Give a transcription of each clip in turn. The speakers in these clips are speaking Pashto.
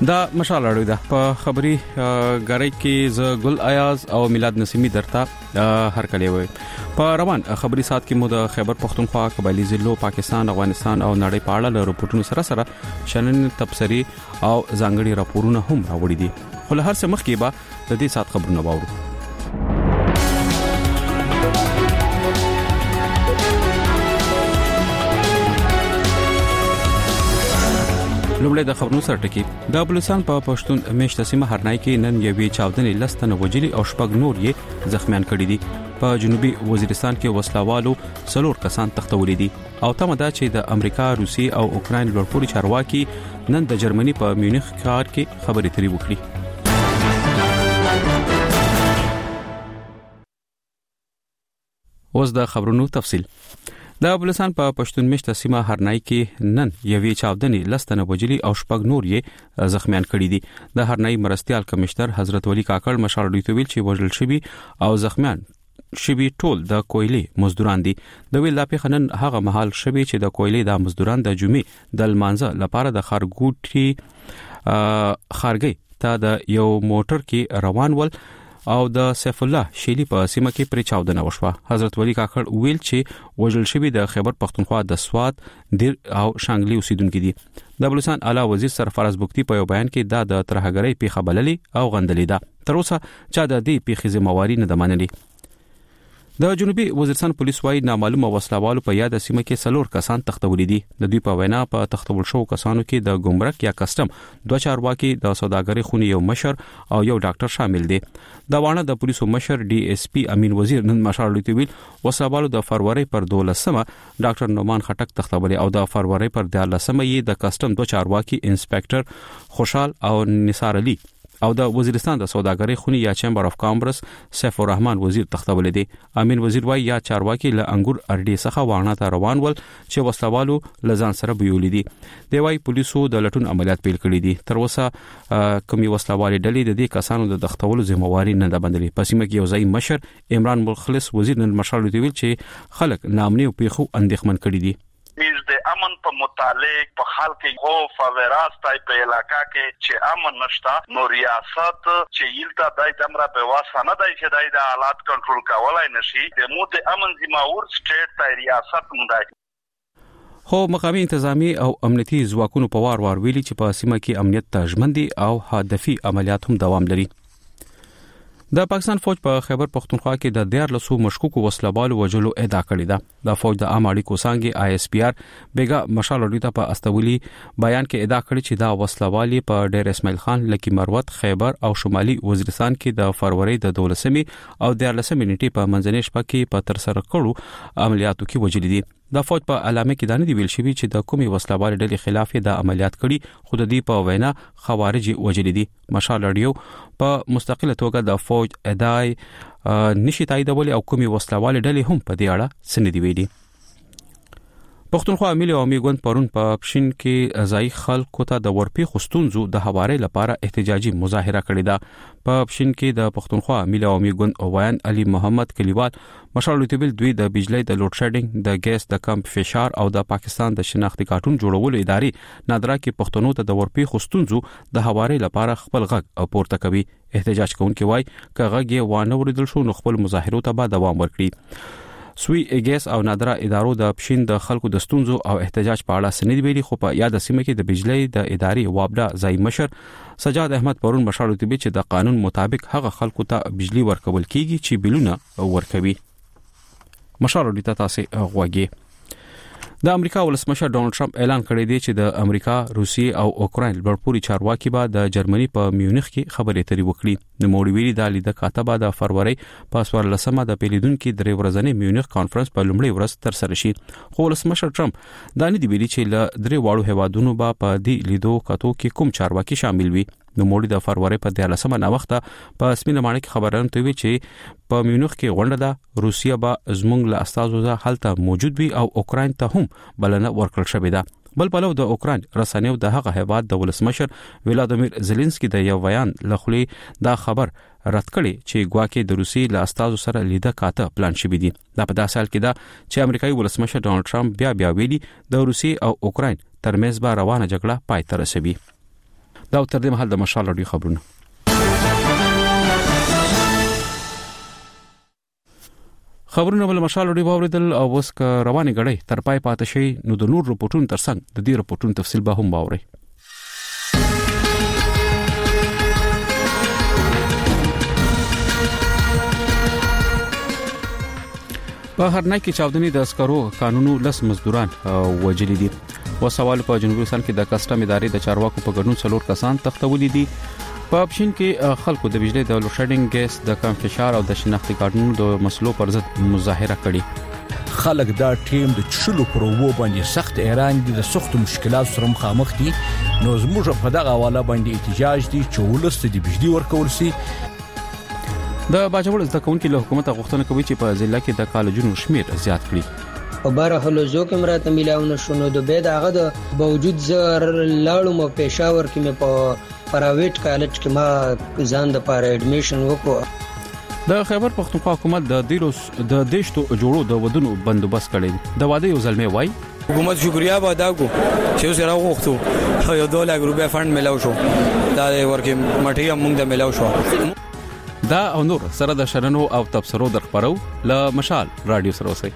دا مشال اړوي دا په خبري غړي کې ز ګل ایاز او میلاد نسیمی درته هر کله وي په روان خبري سات کې مو د خیبر پختونخوا قبایلی ضلعو پاکستان افغانستان او نړۍ په اړه راپورټونو سره شنن تبصري او ځانګړي راپورونه هم راوړي دي خو له هر څه مخکې به د دې سات خبرونه واورو لومړی د خبرونو سره ټکی د بلوچستان په پښتون میشته سیمه هرنای کې نن یوې چاودنې لستنه وجلی او شپږ نور یې زخمیان کړي دي په جنوبي وزیرستان کې وسلوالو څلور کسان تختولې دي او تمه ده چې د امریکا روسي او اوکرين لوړپوړي چارواکي نن د جرمني په میونخ ښار کې خبرې اترې وکړي اوس د خبرونو تفصیل د بلوچستان په پښتون میشته سیمه هرنای کې نن یوې چاودنې لستنه وجلی او شپږ نور یې زخمیان کړي دي د هرنای مرستيال کمشنر حضرت ولی کاکړ مشال ډیتویل چې وژل شوی او زخمیان شوی ټول د کویلې مزدوران دي د ویل لا په خنن هغه محل شوی چې د کویلې د مزدوران د جمعې د لمانځه لپاره د خارګوټي خارګي ته د یو موټر کې روان ول او د سیف الله شیلی په سیمه کې پر چاودنه وشوه حضرت ولی کاکړ ویل چې وژل شوی د خیبر پختونخوا د سوات دیر او شانګلی اوسیدونکو دي د بلوچستان اعلی وزیر سرفراز بوکتی په یو بیان کې د ترهګری په خبرللی او غندلې ده تر اوسه چا د دې په خزمواري نه دمنلي د جنوبي وزیرستان پولیس وايي نامعلومه وسلوالو په یاد سیمه کې څلور کسان تختولې دي د دوی په وینا په تختول شو کسانو کې د ګمرک یا کسٹم دوه چارواکي د سوداګرۍ خونی یو مشر او یو ډاکټر شامل دي د وانه د پولیسو مشر ډي اس پی امین وزیر نن مشال لوتویل وسلوالو د فروری پر 12مه ډاکټر نومان خټک تختولې او د فروری پر 13مه یې د کسٹم دوه چارواکي انسپکټر خوشحال او نثار علي او د وزیرستان د سوداګرۍ خونی یا چیمبر اف کامرس سیف الرحمن وزیر تختولې دي امین وزیر وايي یا چارواکي له انګور اړډي څخه وانه ته روان ول چې وسلوالو لزان سره بیولې دي دی وايي پولیسو د لټون عملیات پیل کړي دي تر اوسه کومي وسلوالي ډلې د دې کسانو د تختولو ذمہواری نه ده بندلې پسې مګ یو ځای مشر عمران مخلص وزیر نن مشال ویل چې خلک نامني او پیخو اندېښمن کړي دي د امن په متعلق په حال کې خوف او راستای په علاقہ کې چې امن نشتا نو ریاست چې یلته دای دمره په واسانه دای چې دای د حالات کنټرول کولای نشي د مو د امن ذمہور سټیټ ته ریاست مونږ خو مقامي انتظامی او امنیتي ځواکونو په وار ویلي چې په سیمه کې امنیت ته ژمن دي او هدفي عملیات هم دوام لري د پاکستان فوج په خیبر پختونخوا کې د 14 مشکوکو وسلوالو وجلو ادعا کړې ده د فوج د عام اړیکو څنګه آی اس پی آر بیګا مشال اړیته په استولي بیان کې ادعا کړې چې دا وسلوالي په ډیر اسماعیل خان لکی مروت خیبر او شمالي وزیرستان کې د فروری د 12مې او 13مې نیټې په منځنۍ شپه کې په تر سره کړو عملیاتو کې وجلې دي د فوج په اعلامیه کې دانه دی ویل شوی چې د کومي وسلوال ډلې خلاف د عملیات کړي خود دې په وینا خوارجي وجلې دي مشال اړیو په مستقله توګه د فوج ادعای نشي تاییدول او کومي وسلوال ډلې هم په دې اړه سندې ویلي پښتونخوا ملي عوامي ګوند پرون په پښین کې ځای خلکو ته د ورپی خستونزو د حوارې لپاره احتجاجي مظاهره کړې ده په پښین کې د پښتونخوا ملي عوامي ګوند اوایان علي محمد کلیوال مشال لوتبل دوی د بجلی د لوډ شیډینګ د ګیس د کم فشار او د پاکستان د شناختی کارتون جوړولو ادارې نادرا کې پښتنو ته د ورپی خستونزو د حوارې لپاره خپل غږ پورته کوي احتجاج کوونکي وای ک غږ یې وانه وریدل شو نو خپل مظاهرو ته به دوام ورکړي سوی اګیس او نادرا ادارو د پښین د خلکو د ستونزو او احتجاج په اړه سند ویلي خو په یاد سیمه کې د بجلی د ادارې وابډا ځای مشر سجاد احمد پرون مشال لوتبي چې د قانون مطابق هغه خلکو ته بجلی ورکول کیږي چې بلونه ورکوي مشال لوتبي تاسو غوږی د امریکا ولسمشر ډونالد ټرمپ اعلان کړی دی چې د امریکا روسي او اوکرين لوړپوړي چارواکي به د جرمني په میونخ کې خبرې اترې وکړي د موړي ویلي د لیده کاتبه د فروری په 14مه د پیلیدونکو درې ورځې میونخ کانفرنس په لومړي ورځ تر سره شي خو ولسمشر ټرمپ دا نه دی ویلي چې له درې واړو هوادونو به په دې لیدو کاتو کې کوم چارواکي شامل وي نو موړي د فروری په 13مه نه وخت په سپینه مانه کې خبرونه توی چې په میونخ کې غونډه ده روسیا به زمونږ له استازو ځا حالت موجود وي او اوکرين ته هم بلنه ورکړل شوې ده بل پلو د اوکرين رسنیو د هغه هیواد د ولسمشر ولادیمیر زيلنسکي د یو بیان لخوا دا خبر رد کړي چې ګواکې د روسي له استازو سره لیده کاته پلان شوی دي دا په داسې حال کې ده چې امریکایي ولسمشر ډونالد ټرمپ بیا ویلي د روسي او اوکرين ترمنځ به روانه جګړه پای ته رسوي دا تر دې مهال د مشال رادیو خبرونه. خبرونه بل مشال رادیو باوریدل او اوس ک رواني غړي تر پای پاتې شي نو د نور رپورټونو ترڅنګ د دې رپورټونو تفصیل به هم باوري. په هرنای کې چاودنې د عسکرو قانونو لس مزدوران وجلي دي. وسوال په جنوبي افغانستان کې د کسټم ادارې د چارواکو په ګډون 4 کسان تختولې دي. په اپشن کې خلکو د بجلی د لوډشیډینګ ګیس د کم فشار او د شناختی کارتونو د مسلو پر ضد مظاهره کړې. خلک دا ټیم د چلو پر وو باندې سخت ایران دي د سخت مشکلات سره مخامخ دي. نو زموږ په دغه حواله باندې احتجاج دي چې ولست د بجلی ورکول سي. د باجوړ زده کوونکو له حکومت غوښتنه کوي چې په ضلع کې د کالجونو شمیر زیات کړي. په بار حلوزو کې مرته ملاونه شونه د بيد هغه د باوجود زر لاړو مو پېښور کې مې په پرایویټ کالج کې ما ځان د پاره اډمیشن وکړ. د خیبر پختونخوا حکومت د دیشتو جوړو د ودونو بندوبست کړي. د واده یو ځلمه وای حکومت شکریا به ادا کو چې اوس راو غوښتو او 2 لک روپیا فند ملاو شو. دا ورکه مټي موږ د ملاو شو. دا او نور سره د شرنو او تبصرو در خبرو ل مشال رادیو سره اوسئ.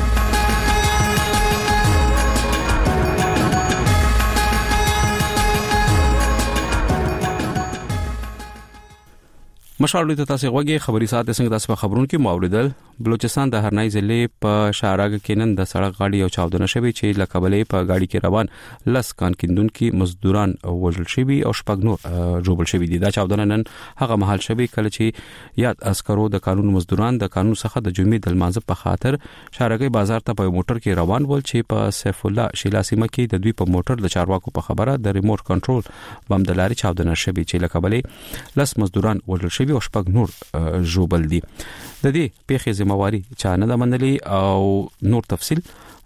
مشال ته تاسو غوږی خبري ساعت څنګه تاسو په خبرونو کې موریدل. بلوچستان د هرنای ضلع په شارګ کې نن د سړک غاډي او چاودنه شوی چې لکبلې په غاډي کې روان لس کانکیندون کې مزدوران وژل شوی او شپږ نور جوړل شوی دي. دا چاودنه نن هغه محل شوی کله چې یاد عسکرو د قانون مزدوران د قانون څخه د جمعې د لمانځه په خاطر شارګي بازار ته په موټر کې روان ول چې په سیف الله شیلاسیمه کې د دوی په موټر د چارواکو په خبره د ریموټ کنټرول بم د لاري چاودنه شوی چې لکبلې لس مزدوران وژل شوی او شپږ نور جوړل دي. د دې پیښې ذمہواری چا نه د منلي او نور تفصیل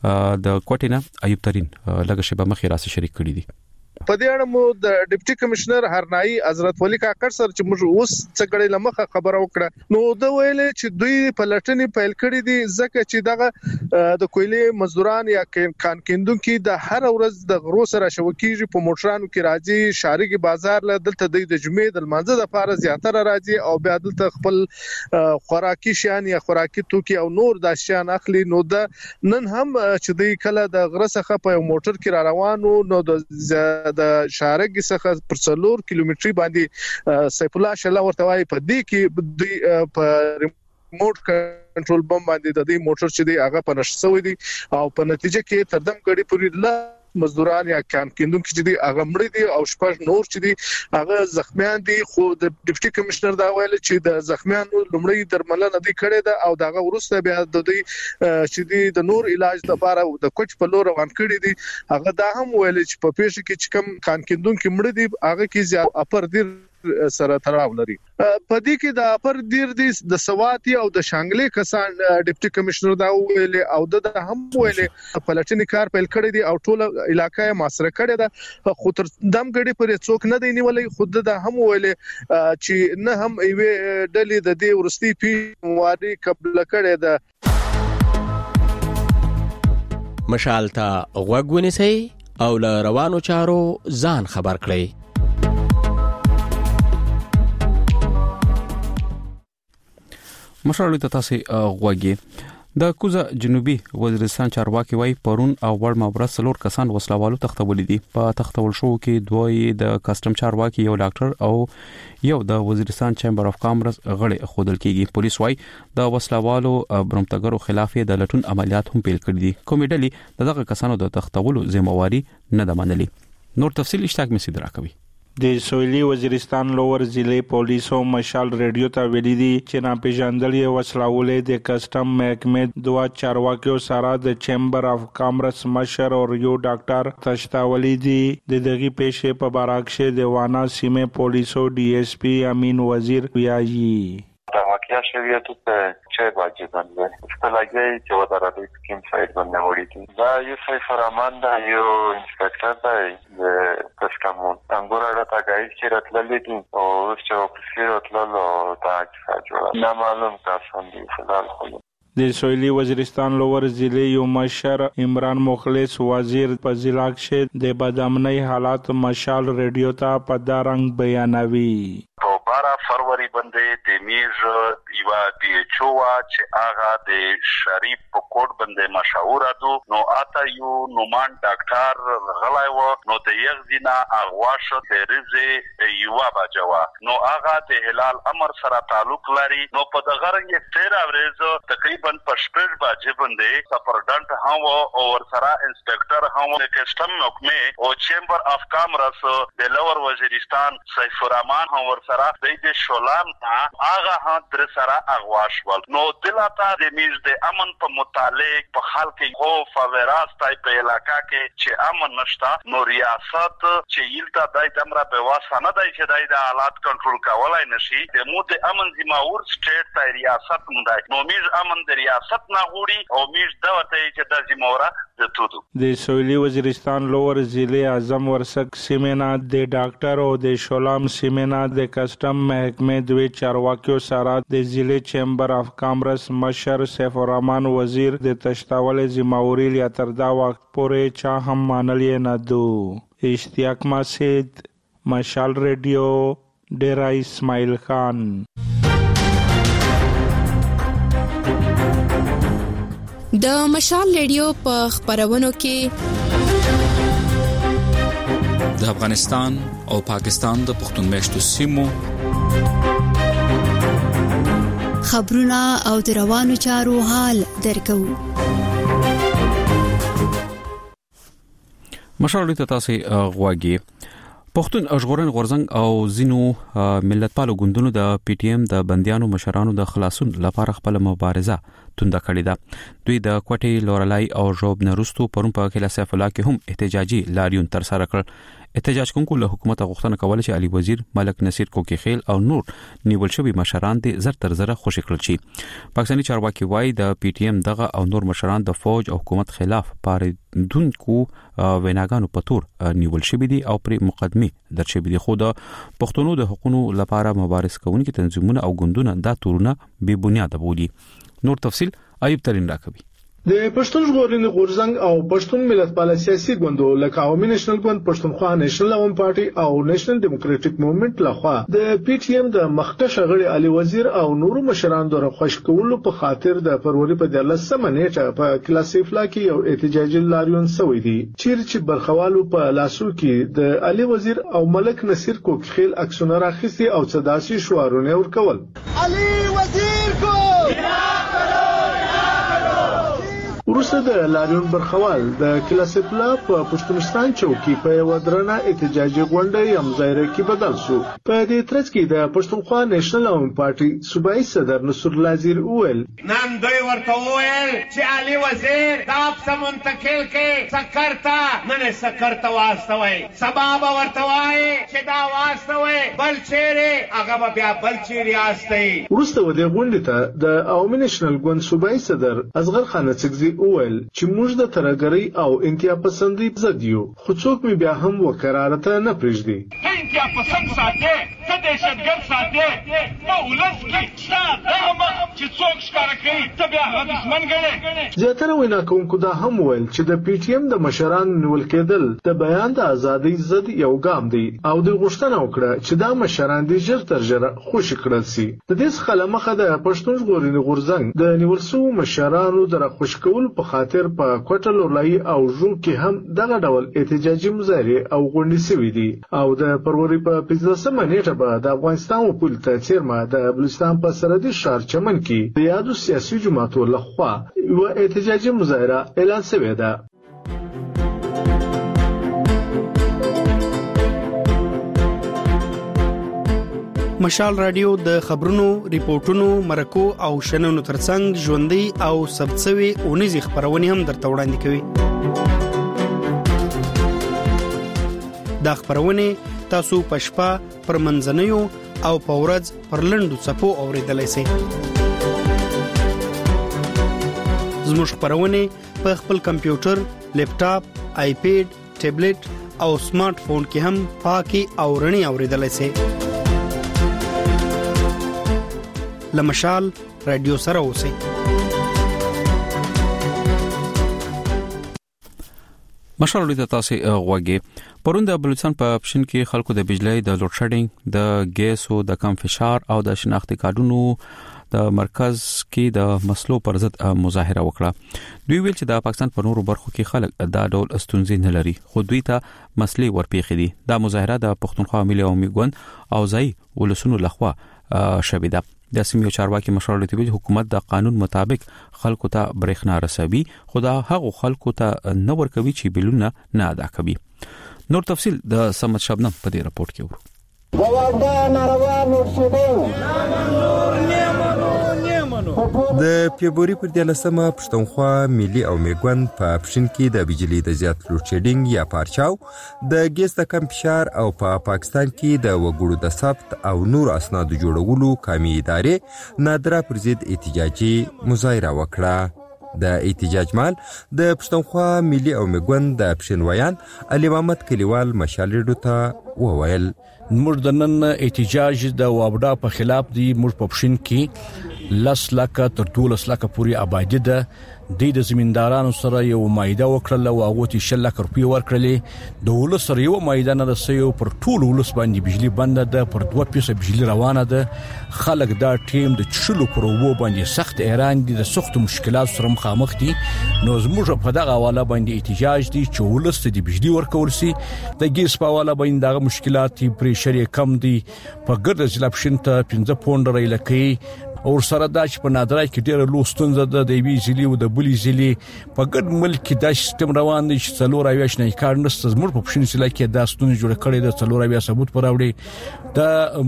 د کوټینا ایوب ترين لږ شبه مخې راسي شریک کړی دي. په دې اړه مو د ډیپټي کمشنر هرنای حضرت ولی کاکړ سره چې موږ اوس څنګه لمخه خبره وکړه نو د ویلې چې دوی په لټنې پیل کړې دي ځکه چې دغه د کویلې مزدوران یا کانکیندون کې د هر ورځ د غرو سره شوکیږي په موټرانو کې راځي شارګي بازار له دلته د جمعې د لمانځه د فارز زیاتره راځي او بیا دلته خپل خوراکي شیان یا خوراکي توکي او نور د شیان اخلي. نو د نن هم چې دوی کله د غره څخه په موټر کې را روانو نو د شارګ څخه پر 4 کیلومتري باندې سیف الله شله ورته وای په دې کې په ریموټ کنټرول بم باندې د دې موټر چې دی هغه په نشسوي دي او په نتیجه کې تردم کړي پوری لا مزدوران یا کانکیندون چې دی هغه مړي دي او شپږ نور چې دی هغه زخمیان دي. خو د ډیپټي کمشنر دا ویل چې د زخمیانو لومړی درملنه دي کړې ده او داغه ورسته بیا د دې چې دی د نور علاج لپاره د کوچ په لور روان کړي دي. هغه دا هم ویل چې په پیښه کې چې کم کانکیندون کې مړي دي هغه کې زیات اپر دي سره تړاو لري. په دې کې د اپر دیر دي د سواتي او د شانګلې کسان ډیپټي کمشنر دا ویل او د هم ویل په لټنې کار پیل کړی دي او ټول علاقې محاصره کړی ده. خو تر دم غړي پر څوک نه دی نیولې. خود د هم ویل چې نه هم ایوه ډلې د دې ورستي پی وادي قبل کړی ده. مشال ته غوږ ونیسئ او له روانو چارو ځان خبر کړئ. مشال ته تاسو غوږی د کوزه جنوبي وزیرستان چارواکي وای پرون او ور مبرس 4 کسان وسلوالو تختول دي. په تختول شو کې دوی د کسٹم چارواکي یو ډاکټر او یو د وزیرستان چیمبر اف کامرس غړي خودل کیږي. پولیس وای د وسلوالو برمتګرو خلاف د لټون عملیات هم پیل کړي دي. کومیډلی دغه کسانو د تختولو ذمہواری نه د منلي. نور تفصیل اشتاق مې سید راکوي. د سویلي وزیرستان لوور ضلع پولیسو مشال ریډیو ته ویلي دي چې ناپېژندلې وسلوالې د کسٹم محکمې دوه چارواکیو سره د چیمبر اف کامرس مشر او یو ډاکټر تشتاولي دي. د دغه پیښې په بارکشه د وانا سیمه پولیسو ډي اس پی امین وزیر ویایي واقعیا شریعت ته چې واجب باندې استلاګي چې ودارې سکیم سایت باندې وړي دا یو څه فرمان دا یو انسپکټر دی د کسټمون څنګه راته غاړي چې راتللې دي او چې په سیر راتللو دا چې نه معلوم تاسو باندې فلال خو د سویلي وزیرستان لور ضلع یو مشر عمران مخلص وزیر په ضلع کې د بدامنۍ حالات مشال ریډیو ته په دارنګ بیانوي. 12 فروری باندې د میز یو پی ایچ او چې هغه د شریف په کوټ باندې مشهور دو نو اته یو نومان ډاکټر غلای و نو د یغزینا اغواشه د رزه یو باجوا نو هغه د هلال امر سره تعلق لري نو په دغه رنګ 13 ورځ تقریبا په شپږ باجې باندې سپرډنټ هم او ور سره انسپکټر هم د کسٹم محکمه او چیمبر اف کامرس د لور وزیرستان سیف الرحمن هم ور سره د شولام هغه هم در سره اغواش ول نو دلته د میز د امن په متعلق په خلک خوف او راستای په علاقہ کې چې امن نشتا نو ریاست چې یلته دای دمره به واسانه دای چې دای د حالات کنټرول کولای نشي د مو د امن ذمہور سټیټ ته ریاست مونږ نو میز امن د ریاست نه غوړي او میز دغه چې د ذمہوره د تودو د سویلي وزیرستان لور ضلع اعظم ورسک سیمنا د ډاکټر او د شولام سیمنا د کسٹم محکمه دوی چارواکیو سره د ضلع چیمبر اف کامرس مشر سیف الرحمن وزیر د تشتاول ذمہوري لیا تر دا وخت پورې چا هم مانلې نه دو. اشتیاق ماسید مشال ریډیو ډیرا اسماعیل خان. د مشال ریډیو په خبرونو کې د افغانستان او پاکستان د پښتون میشتو سیمو خبرونه او د روانو چارو حال درکو. مشال ریډیو تاسو غواګي پښتون اشغورن غورزنګ او زینو ملتپالو ګوندونو د پی ټی ایم د بنديانو مشرانو د خلاصون لپاره خپل مبارزه تونده کړې ده. دوی د کوټي لورلای او جوب نرستو پرون په کله سیف الله کې هم احتجاجي لاریون تر سره کړ. احتجاج کوونکو له حکومت غوښتنه کوله چې علي وزیر ملک نصیر کوکی خیل او نور نیول شوی مشران دي زر تر زره خوشی کړل شي. پاکستاني چارواکي وایي د پی ټی ایم دغه او نور مشران د فوج او حکومت خلاف پاریدونکو ویناګانو په تور نیول شوی دي او پر مقدمه درشوی دي. خو د پښتونو د حقوقو لپاره مبارز کوونکي تنظیمونه او ګوندونه دا تورونه بې بنیاد بولي. نور تفصيل ایوب ترين راکوي. د پښتون ژغورنې غورځنګ او پښتون ملتپال سیاسي ګوندو لکه عوامي نېشنل ګوند پښتونخوا نېشنل عوام پارټي او نېشنل ډیموکراټک موومېنټ لخوا د پی ټی ایم د مخکښ غړي علي وزیر او نورو مشران د خوش کولو په خاطر د فروری په 13 نیټه په کلاسیفلا کې یو احتجاجي لاریون شوی دی چې برخوالو په لاسو کې د علي وزیر او ملک نصیر کوکخیل عکسونه راخسي او صداسي شعارونه ورکول. علي وزیر کو وروسته د لاریون برخوال د کلاسیپلا په پښتونستان چوکي په ودرنه احتجاجي غونډه یمزایره کې بدل شو. په دې ترڅ کې د پښتونخوا نېشنل عوام پارټي صوبایي صدر نصر الله زیر اول نن دوی ورته وویل چې علي وزیر دا په منتقل کې سکرتا نه سکرتا واستوي سبب ورته وایي چې دا واستوي بل چیرې هغه بیا بل چیرې واستوي. وروسته د غونډې ته د عوامي نېشنل ګوند صوبایي صدر اصغر خان چکزي اول چې موږ د ترګری او انتیا پسندي ضد یو خو څوک می بیا هم وقرارته نه پرېږدي. انتیا پسند ساتي ته دهشتګرد ساتي په ولس کې شته دغه چې څوک ښکار کوي ته بیا هغه دښمن ګڼې. زیاتره وینا کوونکو دا هم ویل چې د پی ټی ایم د مشران نیول کېدل د بیان د ازادۍ ضد یو ګام دی او د غوښتنه وکړه چې دا مشران د ژر تر ژره خوشی کړل شي. د دې څخه مخه د پښتون ژغورنې غورځنګ د نیول شو مشرانو د خوشکول په خاطر په کوټه لورلای او ژوب کې هم دغه ډول احتجاجي مظاهره او غونډې شوې دي او د فروری په 15 نیټه به د افغانستان وپول ته چیرمه د بلوچستان په سرحدي ښار چمن کې د یادو سیاسي جماعتو لخوا یو احتجاجي مظاهره اعلان شوې ده. مشال رادیو د خبرونو، ریپورتونو، مرکو او شننو ترڅنګ ژوندۍ او ثبتسوي اونیزي خبرونه هم درته وړاندې کوي. دا خبرونه تاسو په شپه پر منځنیو او په ورځ پر لنډو صفو اوریدلای شئ. زموږ خبرونه په خپل کمپیوټر، لیپټاپ، آیپیډ، ټابلیټ او سمارټ فون کې هم پاکي او رڼي اوریدلای شئ. لمشال رادیو سره اوسئ. مشال لري تاسو غوږی پرون د بلوچستان په اپشن کې خلکو د بجلی د لوډ شیډینګ د ګیسو د کم فشار او د شناختی کارډونو د مرکز کې د مسلو پر ضد مظاهره وکړه. دوی ویل چې د پاکستان په نورو برخو کې خلک دا ډول استونزې نه لري خو دوی ته مسلې ورپېښې دي. دا مظاهره د پښتونخوا ملي عوامي ګوند او ځای ولسونو لخوا شوې ده. د سیمې چارواکي مشر لري حکومت د قانون مطابق خلکو ته برېښنا رسوي خو دا هغه خلکو ته نه ورکوي چې بلونه نه ادا کوي. نور تفصيل د سمت شبنم په دې راپورټ کې ورو. د فبرवरी پر 13مه پښتونخوا ملي او میګوند په اپشن کې د بجلی د زیات لوډ شیډینګ یا پارچاو د ګیس د کم فشار او په پاکستان کې د وګړو د ثبت او نور اسناد جوړولو قومي ادارې نادره پر ضد احتجاجي مظاهره وکړه. د احتجاج مال د پښتونخوا ملي او میګوند د اپشن ویان علي محمد کلیوال مشالېډو ته وویل موږ د نن احتجاج د وابډا په خلاف دی. موږ په پښین کې 10 لک تر 12 لک پورې آبادی ده. د زمیندارانو سره یو مایده وکړل او هغه ته 6 لک روپیه ورکړلې. د ولس سره یو مایده نه رسېو پر ټول ولس باندې بجلی بند ده. پر 2% بجلی روانه ده. خلک دا ټیم د چلو پروو باندې سخت ایران دي د سخت مشکلات سره مخامخ دي. نو زموږ په دغه حواله باندې احتجاج دي چې ولس ته د بجلی ورکول سي. د ګیس په حواله باندې دغه مشکلات پریشر کم دي. په ګرد ځل اپشن ته 15 پوند رایلکې او سره دا چې په نادرای کې ډېر لوستونزه د وی زلی او د بلی زلی په ګډ ملک کې د سیستم روان دي چې څلور اویاش نه کار نشته. زموږ په پښین سلا کې دا ستونزه جوړ کړي د څلور اویا ثبوت پر راوړي د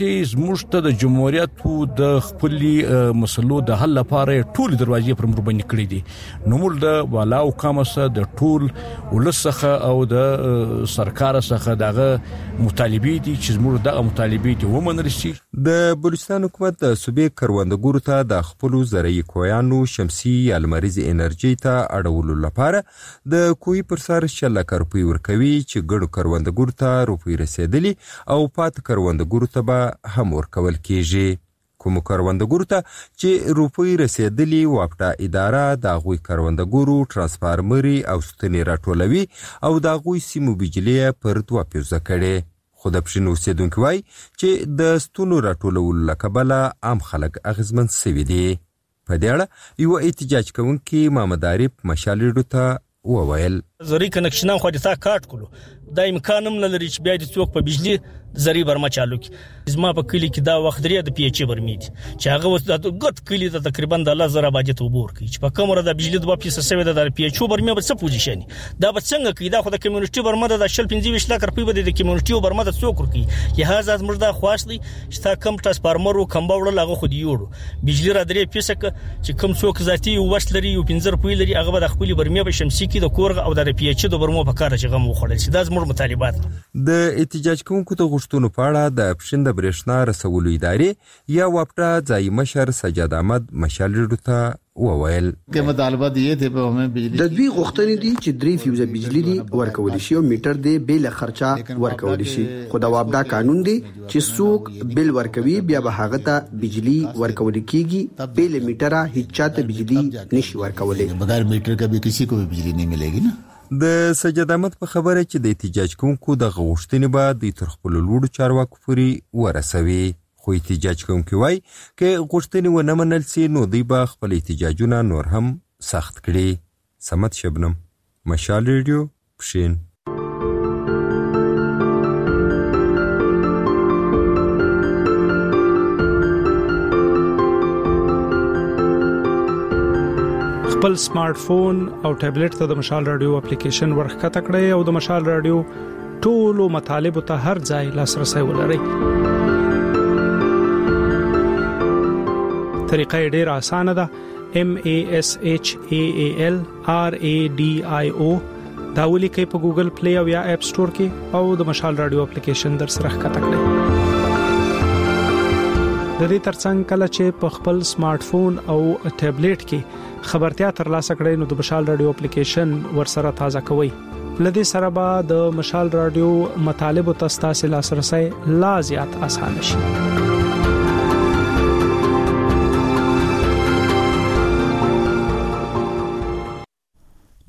مشته د جمهوریت او د خپلي مسلو د حل لپاره ټول دروازې پر مر باندې کړې دي. نو موږ د والاو کامسه د ټول ولسخه او د سرکار څخه دغه مطالبه دي چې موږ دغه مطالبه دي ومنل شي. د بلوچستان حکومت د صوبې کروندګرو ته د خپل زرعي کویانو شمسي یا لمریزي انرژي ته اړولو لپاره د کوی پر سر 6 لک روپۍ ورکوي چې ګڼو کروندګرو ته روپۍ رسیدلي او پات کروندګرو ته به هم ورکول کیږي. کوم کروندګرو ته چې روپۍ رسیدلي واپټا اداره د غوي کروندګرو ترانسفارمري او ستنې راټولوي او د غوي سیمو بجلی پر 2% کړي. خود اپشن اوسیدونکو وای چې د ستونو راټولولو لکبله عام خلک اغیزمن سوي دي. په دې اړه یو احتجاج کوونکی محمد عارف مشالېډو ته وویل زری کنکشنان خو د تا کارت کولو دا امکان هم نه لري چې بیا د څوک په بجلی زری برما چالو کی. زما په کلی کې دا وخت لري د پی ایچ برمی دي چې هغه وس د ګټ کلی ته تقریبا د 1000 باجت وبور کی چې په کومره د بجلی د 2% د پی ایچ برمی به څه پوزیشن دا به څنګه کی. دا خو د کمیونټي برما د 15 لک روپۍ به د کمیونټي برما د څوک ورکی. لہذا موږ دا خواشلی چې تا کم ټرانسفارمر او کم باوړل هغه خو دی یوړو بجلی را درې پیسک چې کم څوک ذاتی وس لري او 15 روپۍ لري هغه د خپل برمی به شمسي کې د کورغه او د پی ایچ د برمو په کار چې غو خړل شي. دا زموږ مطالبات. د احتجاج کوونکو ته غوښتنو په اړه د اپشن د برېښنا رسولو ادارې یا واپټا ځای مشر سجاد احمد مشالېډو ته وویل کې مطالبه دي ته به هم بجلی د دوی غوښتنې دي چې 3 فیوز بجلی دي ورکول شي او میټر دی بیل خرچه ورکول شي. خو د واپټا قانون دی چې څوک بیل ورکوي بیا به هغه ته بجلی ورکول کیږي. بیل میټر هیڅ چاته بجلی نشي ورکولای. بغیر میټر کا به کسی کو بجلی نه ملےږي نه. د سجاد احمد په خبره چې د احتجاج کوونکو د غوښتنې به د تر خپل لوړو چارواکو پورې ورسوي. خو احتجاج کوونکي وای چې غوښتنې ونه منل سي نو دوی به خپل احتجاجونه نور هم سخت کړي. سمت شبنم مشال ریډیو پښین. خپل سمارټ فون او ټابلیټ ته د مشال رادیو اپلیکیشن ورخکته کړئ او د مشال رادیو ټولو مطالبه ته هر ځای لاسرسي ولرئ. طریقه ډیره اسانه ده. MASHAAL RADIO دا ولیکئ په ګوګل پلی او یا اپ سٹور کې او د مشال رادیو اپلیکیشن در سره ښکته کړئ. د دې ترڅنګ کله چې په خپل سمارټ فون او ټابلیټ کې خبرتیا ترلاسه کړئ نو د مشال رادیو اپلیکیشن ورسره تازه کوئ. لدې سره به د مشال رادیو مطالب او تاسو لاسرسي لا زیات اسانه شي.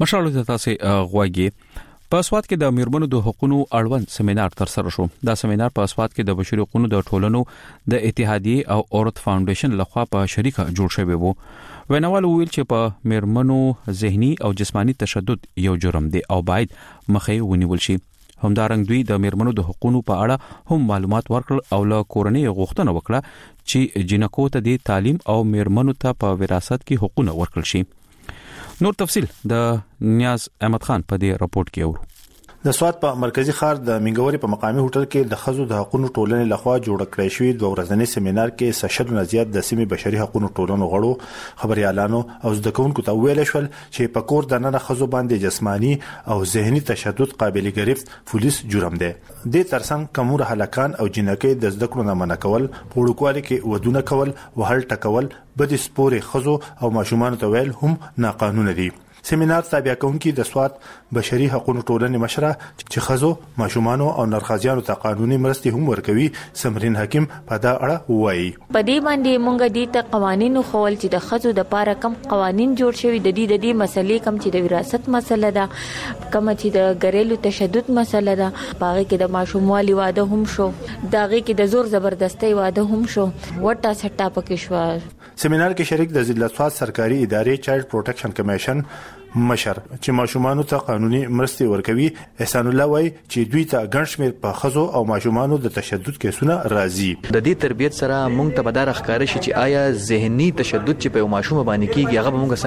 مشالو ته تاسو غواګي په سواد کې د میرمنو د حقوقو اړوند سیمینار تر سره شو. دا سیمینار په سواد کې د بشري حقوقو د ټولنو د اتحادیه او عورت فاونډیشن لخوا په شریکه جوړ شوی وو. ویناوال ویل چې په میرمنو ذهني او جسمانی تشدد یو جرم دی او باید مخې ونیول شي. همدارنګ دوی د میرمنو د حقوقو په اړه هم معلومات ورکړل او له کورنۍ غوښتنه وکړه چې جنکو ته د تعلیم او میرمنو ته په وراثت کې حقوق ورکړل شي. نور تفصيل د نیاز احمد خان په دې راپورټ کې اورو. د سواد په مرکزی ښار د منګوري په مقامي هوټل کې د خزو د حقوقو ټولنې لخوا جوړ کړی شوی د ورځنی سیمینار کې سشل نزيات د سیمې بشري حقوقو ټولنو غړو خبريالانو او زده کوونکو ته ویل شول چې په کور د نن خزو باندې جسمانی او ذهني تشدد قابل گرفت پولیس جرم دی. د ترڅنګ کومور هلاکان او جنکې د زده کړو نه منع کول، پوړکوالي کې ودونه کول، وهل ټکول، بد سپوري خزو او ماشومان ته ویل هم ناقانونه دي. سیمینار تابع کوونکي د سواد بشري حقوقو ټولنې مشره چې خزو ماشومان او نرخازیانو ته قانوني مرستې هم ورکوي سمرین حکیم په دا اړه وایي. په دې باندې مونږ دې ته قوانینو خول چې د خزو د پاره کم قوانین جوړ شوی د دې مسلې کم چې د وراثت مسله ده، کم چې د ګریلو تشدد مسله ده، باغې کې د ماشوموالي واده هم شو، داغه کې د زور زبردستۍ واده هم شو، وټا سټا پکې شو. سیمینار کې شریک د ضلع سواد سرکاري ادارې چایلډ پروټیکشن کمیشن مشر چې ماشومانو ته قانوني مرستې ورکوي احسان الله وای چې دوی ته ګڼشمیر په خزو او ماشومانو د تشدد کیسونه راځي. د دې تربيت سره مونږ ته بدار ښکار شي چې آیا ذهني تشدد چې په ماشوم باندې کیږي هغه مونږ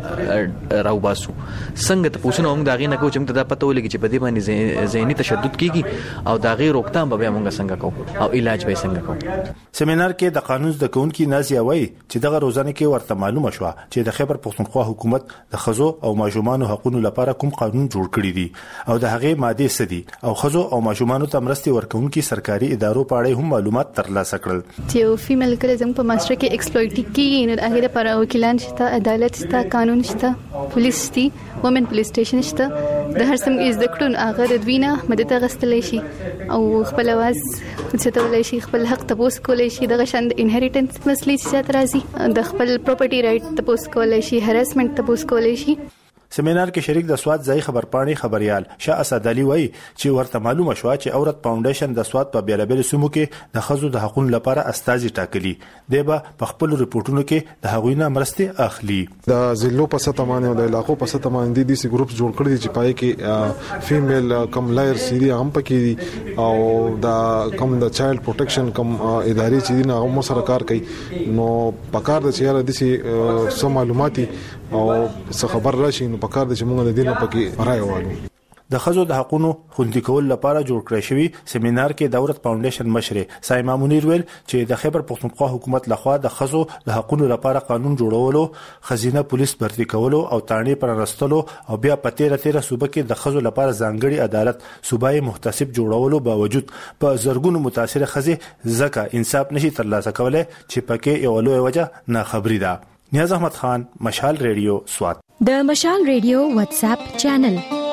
څنګه راوباسو، څنګه ته پوښتنه موږ داغې نه کوو چې موږ ته پته ولګي چې په دې باندې ذهني تشدد کیږي او داغې روکتام به موږ څنګه کوو او علاج به څنګه کوو. سیمینار کې د قانون د کونکي نازیه وای چې دغه روزانه کې ورته معلومه شو چې د خیبر پختونخوا حکومت د خزو او ماشومانو حقوقو لپاره کوم قانون جوړ کړی دي او د هغه ماده سدي او خزو او ماشومانو ته مرستې ورکوونکي سرکاري ادارو په اړه هم معلومات ترلاسه کړل. چې فیمیل کلزم په ماستر کې ایکسپلویټ کیږي نو هغه لپاره وکیلان شته، عدالت شته، قانون شته، پولیس شته، وومن پولیس سټیشن شته. د هر سم از د کړون هغه د دوینه مدد غستلې شي او خپل आवाज څتولای شي، خپل حق تاسو کولای شي، د غشند انهریټنس مسلې چې راځي، د خپل پراپرټي رائټ تاسو کولای شي، هراسمنت تاسو کولای شي. سیمینار کې شریک د سواد ځای خبرپاڼې خبريال شاه اسد علي وایي چې ورته معلومه شو چې عورت فاونډیشن د سواد په بیلابل سیمو کې د خزو د حقوقو لپاره استازي ټاکلي دی، په خپل ریپورتونو کې د هغوی نه مرستې اخلي. د ضلعو په سطح باندې او د علاقو په سطح باندې د سی ګروپ جوړ کړی چې پای کې فیمیل کم لایر سری هم پکې او د کم د چایلډ پروټیکشن کم ادارې چې نه هم سره کار کوي. نو پکار د چیرې د سی سم معلوماتي او څه خبر راشي نو پکار د چې موږ د دینه پکې راي وایو. د خزو د حقوقو خوندي کول لپاره جوړ کړی شوی سیمینار کې دولت فاونډیشن مشر سایما منیر ویل چې د خیبر پختونخوا حکومت لخوا د خزو د حقوقو لپاره قانون جوړولو، خزینه پولیس برتي کولو او تانې پر راستلو او بیا په 13 صوبه کې د خزو لپاره ځانګړي عدالت صوبای محتسب جوړولو باوجود په زرګونو متاثر خزي زکه انصاف نشي ترلاسه کولای چې پکې یو لوی وجه نه خبري ده. نیاز احمد خان، مشال ریډیو سواد. د مشال ریډیو واتس اپ چینل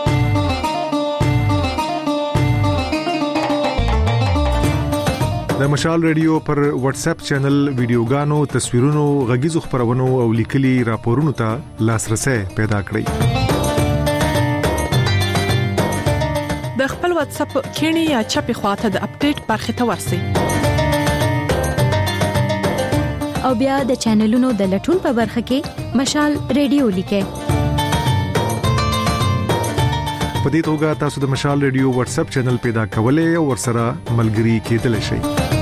د مشال ریډیو پر واتس اپ چینل ویډیوګانو، تصویرونو، غږیزو خبرونو او لیکلي راپورونو ته لاسرسي پیدا کړئ. د خپل واتس اپ کینی یا چپی خواته د اپډیټ برخه ته ورسئ او بیا د چینلونو د لټون په برخه کې مشال ریډیو لیکئ. په دې توګه تاسو د مشال ریډیو واتس اپ چینل پیدا کولای او ورسره ملګري کېدلی شئ.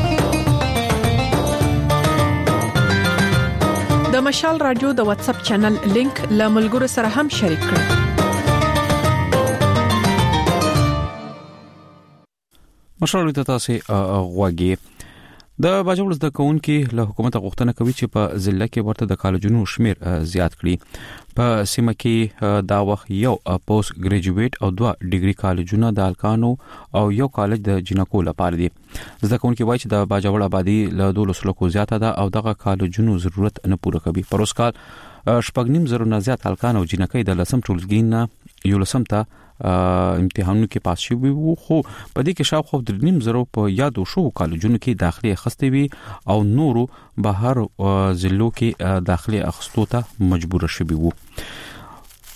د مشال رادیو د واتس اپ چینل لینک له ملګرو سره هم شریک کړئ. مشال ته تاسو غواګي د باجوړ د کونکي له حکومت غوښتنه کوي چې په ضلع کې ورته د کالجونو شمیر زیات کړي. په سیمه کې دا وخت یو پوسټ ګریجویټ او 2 ډیګري کالجونه د الکانو او یو کالج د جنکو لپاره دي. زده کوونکي وایي چې د باجوړ آبادی له 200 لکو زیاته ده او دغه کالجونو ضرورت نه پوره کوي. پروسکال شپږنیم زره نه زیات الکان او جنکې د لسم ټولګي نه یو لسم ته امتحانونو کې پاس شوي وو، خو په دې کې شاوخوا 3.5 په یادو شو کالجونو کې داخلي اخستې وي او نورو بهر ضلعو کې داخلي اخستو ته مجبور شوي وو.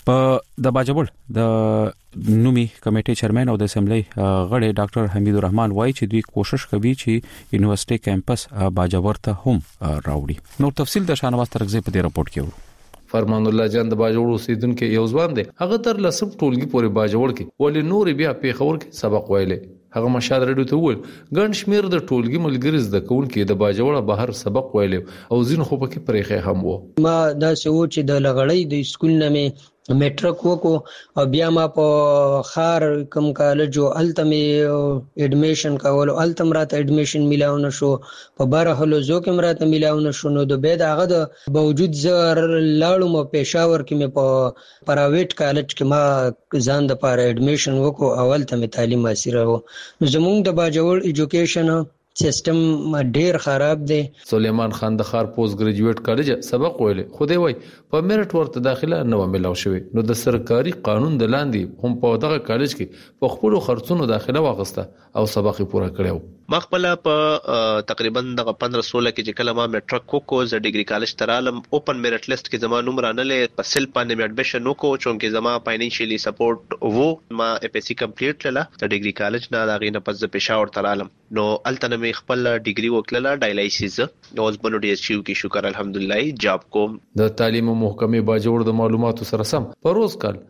په د باجوړ د نومي کمیټې چیرمن او د اسمبلی غړي ډاکټر حمید الرحمن وایي چې دوی کوشش کوي چې یونیورسيټي کیمپس باجوړ ته هم راوړي. نو تفصیل د شانواز ترغزي په دې رپورت کې ورو. فرمان الله جان د باجوړ اوسیدونکو یو ځوان دی. هغه تر لسم ټولګي پورې باجوړ کې ولې نور بیا پیښور کې سبق ویلې. هغه مشال رډو ته ول ګڼ شمیر د ټولګي ملګری زده کوونکو د باجوړ بهر سبق ویلې او ځین خو پکې پرېخه هم وو. ما دا سوچ د لغړی د سکول نه میټرک وکړو او بیا ما په خار کم کالج او التمه اډمیشن کول او التم راته اډمیشن ملاو نشو په بارهلو زوکم راته ملاو نشو. نو د بيد هغه د باوجود زر لاړم په پېښور کې مې په پرایویټ کالج کې ما ځان د پاره اډمیشن وکړو او التمه تعلیم حاصل وو. زموږ د باجوړ ایجوکیشن سیستم ډیر خراب دی. سلیمان خان د خار پوسټ ګریجویټ کالج سبق ویلې خو دی وای په میرټ ورته داخله نه ملاو شوی. نو د سرکاري قانون د لاندې هم په دغه کالج کې په خپل خرڅونو داخله واغسته او سبق پوره کړو. ما خپل په تقریبا دغه 15-16 کې چې کله ما میټرک وکړو ز ډیګري کالج ترالم اوپن میرټ لیست کې زما نوم رانلې په سیل باندې اډمیشن وکړو چونکه زما فاینانشلی سپورټ وو. ما اف اس سی کمپلیټ کړله د ډیګري کالج نه دغه نه پس پېښور ترالم. نو التنه خپل ډیګري وکړله ډایلایسیس نو اوس بنو ډي ایچ یو کې شکر الحمدلله جاب کوم. د تعلیم محکمې باجوړ د معلوماتو سره سم په روز کال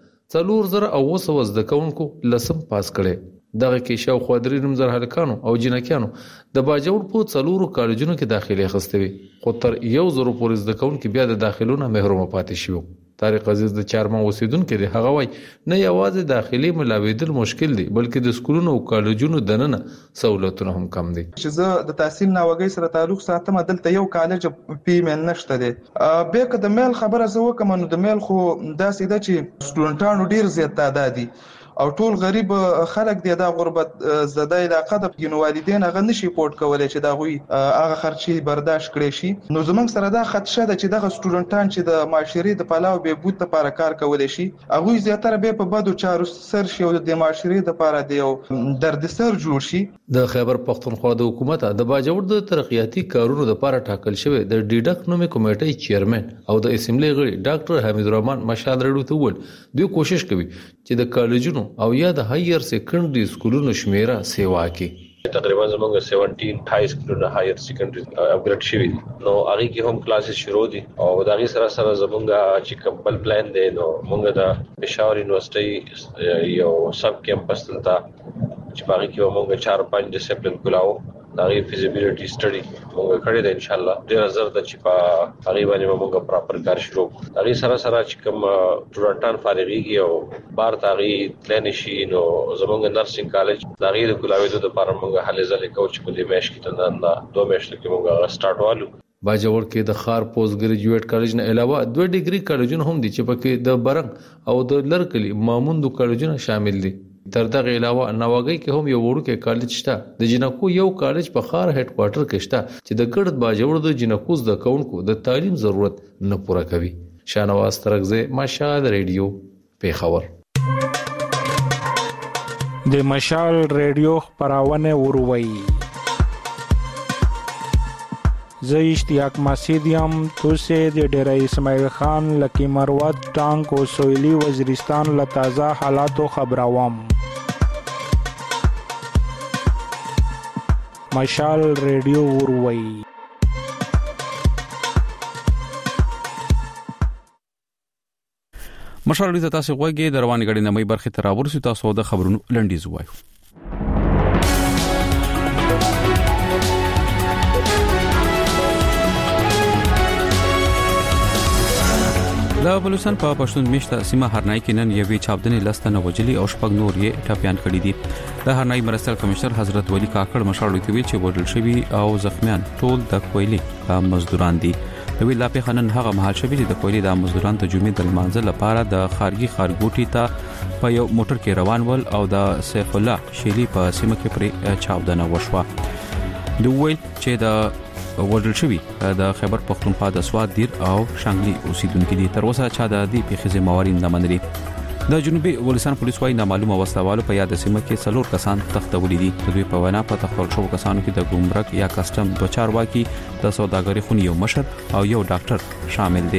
4000 زده کوونکو لسم پاس کړي. دغه کې شاوخوا 3,000 هلکانو او جنکیانو د باجوړ په 4 کالجونو کې داخلي اخیستوي خو تر 1,000 پورې زده کوونکو بیا د داخلونو محروم پاتې شو. طارق عزیز د چارمن اوسیدونکو دی. هغه وای نه یوازې داخلي ملاویدل مشکل دی بلکې د سکولونو او کالجونو دننه سہولتونه هم کم دي. چې زه د تحصیل ناوګي سره تعلق ساتم دلته یو کالج پی من نشته دی. به که د میل خبره زه وکم نو د میل خو داسې ده چې سټوډنټانو ډیر زیات تعداد دي او ټول غریب خلک دی د غربت زده علاقه د ګنوالدین هغه نشي پورت کولای چې دا غوي هغه خرچي برداشت کړي شي. نو زمونږ سره دا خدشه ده چې دغه سټوډنټان چې د معاشري د پلاو به بوت لپاره کار کولای شي هغه زیاتره به په بدو چارو سر شي او د معاشري د لپاره دی او دردسر جوړ شي. د خیبر پختونخوا د حکومت د باجوړ د ترقیاتي کارونو لپاره ټاکل شوی د ډیډک نومي کمیټې چیرمن او د اسمبلی غړي ډاکټر حمید الرحمن مشال رډو ته ول دوی کوشش کوي چې د کالجونو او یا د هایر سیکنډري سکولونو شمیره سیوا کوي. تقریبا زموږ 17 هاي سکولونه هایر سیکنډري اپګریډ شوی دي. نو هغه کې هم کلاسز شروع دي او دا غي سره سره زموږ چې کمپل پلان دی نو موږ د پېښور یونیورسيټي یو سب کیمپس ته چې باقي کې موږ 4-5 ډیسپلین کولاو دا غي فیزیبিলিټي سټډي موږ کړی دی. ان شاء الله ډیر زر د چې په هغه باندې موږ پراپر کار شروع دا غي سره سره چې کوم سټوډنټان فارغيږي او بار تاغي پلان شي نو زموږ نرسنګ کالج دا غي د کولاویدو لپاره موږ حل ځل کوچ په دې مېش کې تنه 2 میاشتې کې موږ سٹارټ والو. باجوړ کې د خار پوسټ ګریجویټ کالج نه علاوه 2 ډیګري کالجونه هم دي چې پکې د برنګ او د لرکلی ماموندو کالجونه شامل دي. تر دغه علاوه نواګي کې هم یو وړوکی کالج شته. د جنکو یو کالج په خار هډ کوارټر کې شته چې د ګړد باجوړ د جنکو زده کوونکو د تعلیم ضرورت نه پوره کوي. شانواز ترغزه مشال ریډیو پیښور. د مشال ریډیو خبرونه وروي. زه اشتیاق مسیدیم توسه د ډیره اسماعیل خان لکی مروت ټانک او سویلی وزیرستان له تازه حالاتو خبروم. مشال ریډیو وروي. مشال ریډیو تاسو غوږی د رواني غړي نمای برخه تر اورسو تاسو د خبرونو لنډیز وایو. د بلوچستان په پښتون میشته سیمه هرنای کې نن یوې چاودنې لستنه وجلی او شپږ نور یې ټاپیان کړي دي. د هرنای مرستیال کمشنر حضرت ولی کاکړ مشال کوي چې وډل شوی او زخمیان ټول د کویلي مزدوران دي. د ویلا په خنن هغه محل شوی د کویلي د مزدوران ته جمعې د منځل لپاره د خارګي خارګوټي ته په یو موټر کې روان ول او د سیف الله شیلی په سیمه کې پر چاودنه وشوه. دوی ویل چې د وډل شوی د خیبر پختونخوا د سواد دیر او شانګلی اوسیدونکو دي. تر اوسه چا د دې په خزه موارد نه منلي. د جنوبي ولسان پولیس وايي نامعلومه وسوالو په یاد سیمه کې 4 کسان تختولې دي. د دوی په وینا په تخول شو کسانو کې د ګمرک یا کسٹم 2 چارواکي د سوداګرۍ خونی یو مشر او یو ډاکټر شامل دي.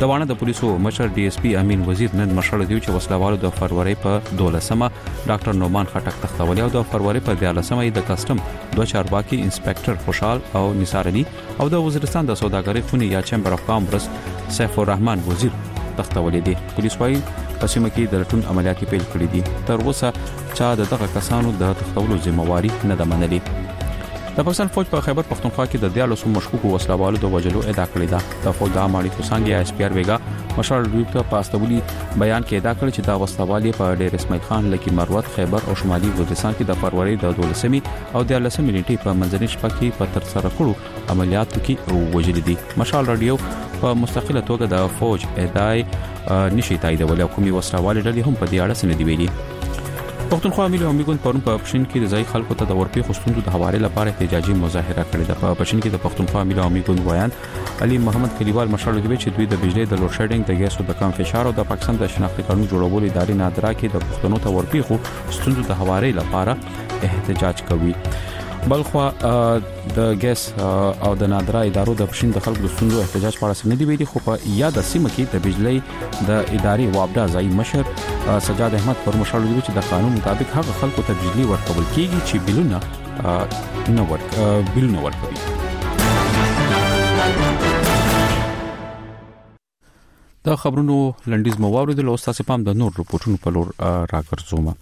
د وانه د پولیسو مشر ډي اس پی امین وزیر نن مشر دی چې وسلوالو د فروری په 12مه ډاکټر نومان خټک تختولي او د فروری په 14مه د کسٹم دوه چارواکي انسپکټر خوشحال او نثار علي او د وزیرستان د سوداګرۍ خونی یا چمبر اف کامرس سیف الرحمن وزیر تختولي دي. پولیس وايي په سیمه کې د لټون عملیات پیل کړي دي. تر اوسه چا دغه کسانو د تختولو ذمہواری نه ده منلې. د پاکستان فوج په خیبر پختونخوا کې د 14 مشکوک وسلوالو د وجلو ادعا کړې ده. د فوج د اماړي کوسانګ یا اس پی ار ویګا مشر ډیوټ په استولی بیان کې ادعا کړې چې دا وسلوالي په ډېر اسماعیل خان لکی مروت خیبر او شمالي وزیرستان کې د فروری د 12مې او د 13مې نیټې په منځنۍ شپه کې په تر سره کړو عملیاتو کې وجل دي. مشال رادیو په مستقله توګه د فوج ادعای نشي تاییدول او کومي وسلوالي ډلې هم په دې اړه سند دی ویلي. پښتونخوا ملي عمومي پرون په پښین کې د ځای خلکو ته د ورپی خوستوندو د حواله لپاره احتجاجي مظاهره کړې ده. په پښین کې د پښتونخوا ملي عمومي ویان علي محمد کلیوال مشال دی چې دوی د بجلی د لوډ شیډینګ د ګیسو د کم فشار او د پاکستان د شناختی قانون جوړولو ادارې نادرا کې د پښتنو ته ورپی خوستوندو د حواله لپاره احتجاج کوي. بلخوا د ګیس او د نادرا ادارو د پښین د خلکو د ستونزو احتجاج په اړه سندې ویلي خو په یاد سیمه کې د بجلی د ادارې وابډا ځای مشر سجاد احمد پر مشال دی چې د قانون مطابق هغه خلکو ته بجلی ورکول کیږي چې بلونه ورکوي. د خبرونو لنډیز مو واوریدل او تاسو پام د نور رپورټونو په لور راګرځوم.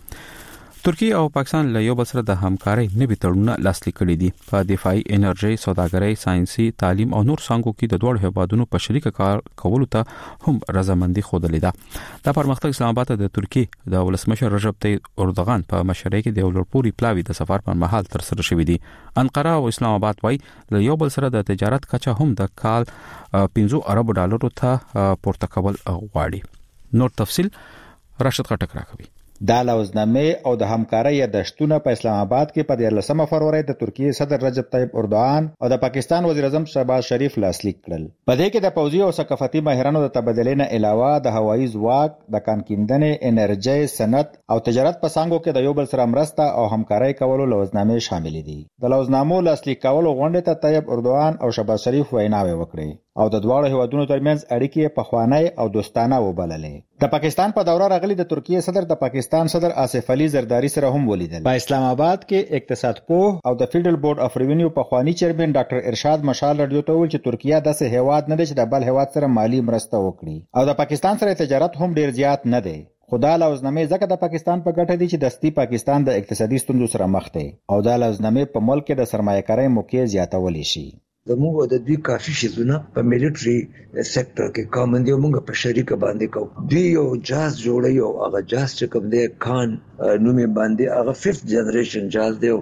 ترکیه او پاکستان له یو بل سره د همکارۍ نوي تړونونه لاسلیک کړي دي. په دفاعي انرژي، سوداګرۍ، ساينسي، تعلیم او نور څنګهو کې د دوه هیوادونو په شریک کار کولو ته هم رضامندي خوده لیده. دا پرمختګ اسلام آباد د ترکیه د ولسمشر رجب طیب اردوغان په مشرۍ کې د ولورپوري پلاوی د سفر پر مهال تر سره شوې دي. انقره او اسلام آباد وايي له یو بل سره د تجارت کچه هم د کال 15 ارب ډالرو ته پورته کول غواړي. نور تفصيل راشد خټک راکوي. دا لوزنامه او د همکارۍ یادښتونه په اسلام آباد کې په 13 فروری د ترکیه صدر رجب طیب اردوغان او د پاکستان وزیر اعظم شهباز شریف لاسلیک کړل. په دې کې د پوځي او ثقافتي ماهرانو د تبادلې نه علاوه د هوایي ځواک، د کانکیندنې، انرژي، صنعت او تجارت په څنګهو کې د یو بل سره مرسته او همکارۍ کولو لوزنامه شامل دي. د لوزنامو لاسلیک کولو غونډه ته طیب اردوغان او شهباز شریف ویناوي وکړي او د دواړو هیوادونو ترمنځ اړیکې په خوانی او دوستانه وبللې. د پاکستان په دوره راغلي د ترکیه صدر د پاکستان صدر آصف علي زرداری سره هم ولیدل. په اسلام آباد کې اقتصاد پوه او د فیډرل بورډ اف ریونیو په خوانی چیرمن ډاکټر ارشاد مشال رادیو ته ویل چې ترکیه داسې هیواد نه دی چې د بل هیواد سره مالی مرسته وکړي او د پاکستان سره تجارت هم ډیر زیات نه دی. خدا لوزنامه ځکه د پاکستان په ګټه دي چې دستی پاکستان د اقتصادي ستونزو سره مخ دی او دا لوزنامه په ملک کې د سرمایه‌کارۍ موقع زیاتولی شي. د موږ د دوی کافي شیزونه په میلیټري سېکټر کې کامن دی موږ په شریک باندې کوو. دوی یو جاز جوړي او هغه جاز چې کوم دی کان نومې باندې هغه 5th جنریشن جاز دی.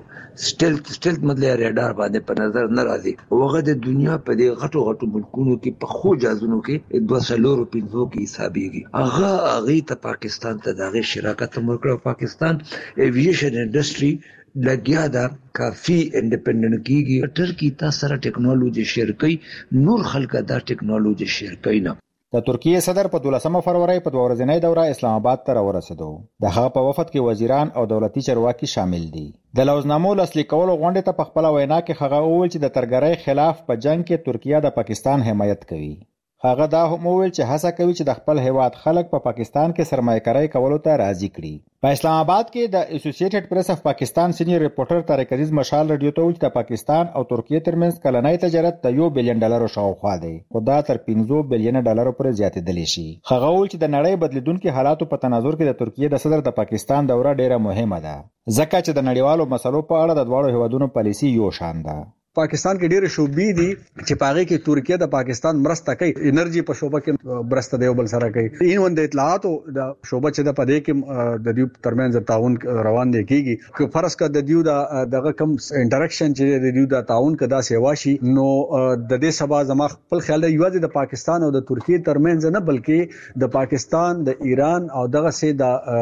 سټیلت مطلب ریډار باندې په نظر نه راځي. هغه د دنیا په دې غټو ملکونو کې په خو جازونو کې 250 کې حسابيږي. هغه ته پاکستان ته دغه شراکت مرکړه. پاکستان ایوییشن انډستری لګیا دا کافی انډیپندنت کیږي. ټرکی تاسو سره ټیکنالوژي شیر کوي، نور خلک دا ټیکنالوژي شیر کوي نه. د ترکیه صدر په 12 فروری په 2 ورځنۍ دوره اسلام آباد ته ورسېدو. د هغه په وفد کې وزیران او دولتي چارواکي شامل دي. د لوزنامو لاسلیک کولو غونډه ته په خپل وینا کې هغه وویل چې د ترګرۍ خلاف په جنگ کې ترکیه د پاکستان حمایت کوي. هغه دا هم وویل چې هڅه کوي چې د خپل هیواد خلک په پاکستان کې سرمایه‌کاري کولو ته راضي کړي. په اسلام آباد کې د اسوسییټډ پریس اف پاکستان سینیئر ریپورټر طارق عزیز مشال رادیو ته ویل چې د پاکستان او ترکیه ترمنځ کلنۍ تجارت د $1 بلین شاوخوا دی، خو دا تر $15 بلین پورې زیاتېدلی شي. هغه ویل چې د نړۍ بدلیدونکو حالاتو په تناظر کې د ترکیه د صدر د پاکستان دوره ډیره مهمه ده ځکه چې د نړیوالو مسلو په اړه د دواړو هیوادونو پالیسي یو شان ده. پاکستان کې ډېر شوبې دي چې پاغه کې ترکیه د پاکستان مرسته کوي، انرژي په شوبه کې مرسته دی بل سره کوي. این وند اطلاعات د شوبه چې د پدې کې د دې ترمنځ تعاون روان دی کیږي. که فرض کړه د دې دغه کم انټریکشن چې د دې د تعاون کدا سیوا شي نو د دې سبا زما خپل خیال دی یوازې د پاکستان او د ترکیه ترمنځ نه بلکې د پاکستان د ایران او دغه سي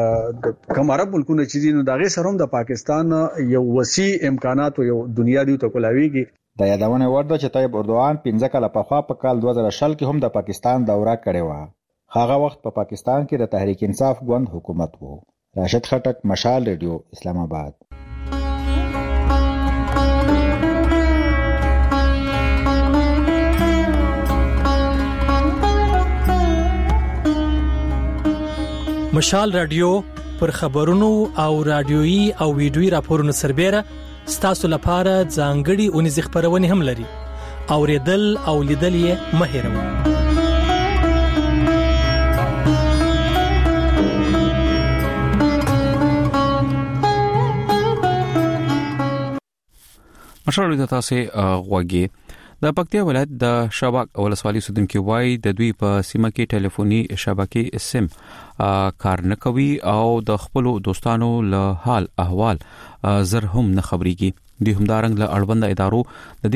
د کوم عرب ملکونو چې نو دغه سره هم د پاکستان یو وسیع امکانات او یو دنیا دی ته کولاویږي. د یادونه وړ ده چې طیب اردوغان 15 کاله پخوا په کال 2000 کې هم د پاکستان دوره کړې و. هغه وخت په پاکستان کې د تحریک انصاف ګوند حکومت وو. راشد خټک، مشال ریډیو، اسلام آباد. مشال رادیو پر خبرونو او رادیويي او ویډیويي راپورونو سربېره ستاسو لپاره ځانګړي اونیز خبرونه هم لري. اوریدل او لیدل یې مه هېروئ. مشال د تاسو غوږی د پکتیا ولایت د شاباک ولسوالۍ سودونکو وای د دوی په سیمه کې ټلیفوني شبکې سم کار نه کوي او د خپل دوستانو له حال احوال زر هم نه خبريږي. د همدارنګ له اړوند ادارو د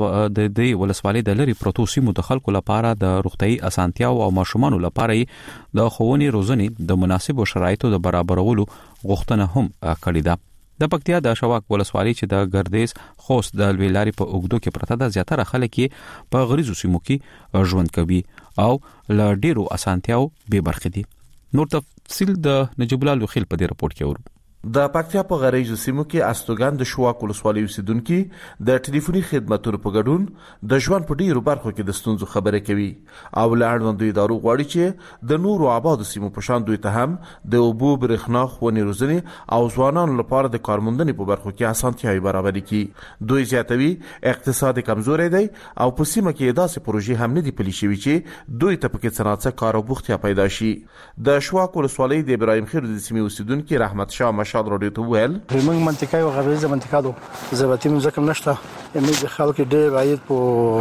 دې ولسوالۍ د لری پروتو سیمو د خلکو لپاره د روغتي اسانتیاو او ماشومانو لپاره د خوونی روزنې د مناسبو شرایطو د برابرولو غوښتنه هم کړې ده. د پکتیا د شواک ولسوالۍ چې د ګردیز خوست د ویلاري په اوګدو کې پرته د زیاتره خلک په غریزو سیمو کې ژوند کوي او ل ډیرو اسانتیاو به برخه دي. نور تفصیل د نجیب الله لوخیل په دې رپورت کې اورو. د پکتیا په غریزو سیمو کې استوګان د شواک ولسوالۍ اوسیدونکو د ټلیفوني خدماتو په ګډون د ژوند په ډیرو برخو کې د ستونزو خبرې کوي او لاړوند دوی دارو غواړي چې د نورو آباد سیمو په شان دوی ته هم د اوبو برېښنا خونې روزنې او ځوانانو لپاره د کارموندنې په برخو کې اسانتیاوي برابر کړي. دوی زیاتوي اقتصاد کمزوري دی او په سیمه کې داسې پروژې هم نه دي پلي شوي چې دوی ته پکې صنعت کار او بوختیا پیدا شي. د شواک ولسوالۍ د ابراهیم خیر د سیمې اوسیدونکو رحمت شاه مشال رادیو ته ویل موږ منطقه او غریزه منطقه دو زباتینو ځکه نشته موږ د خلک ډېر عاید په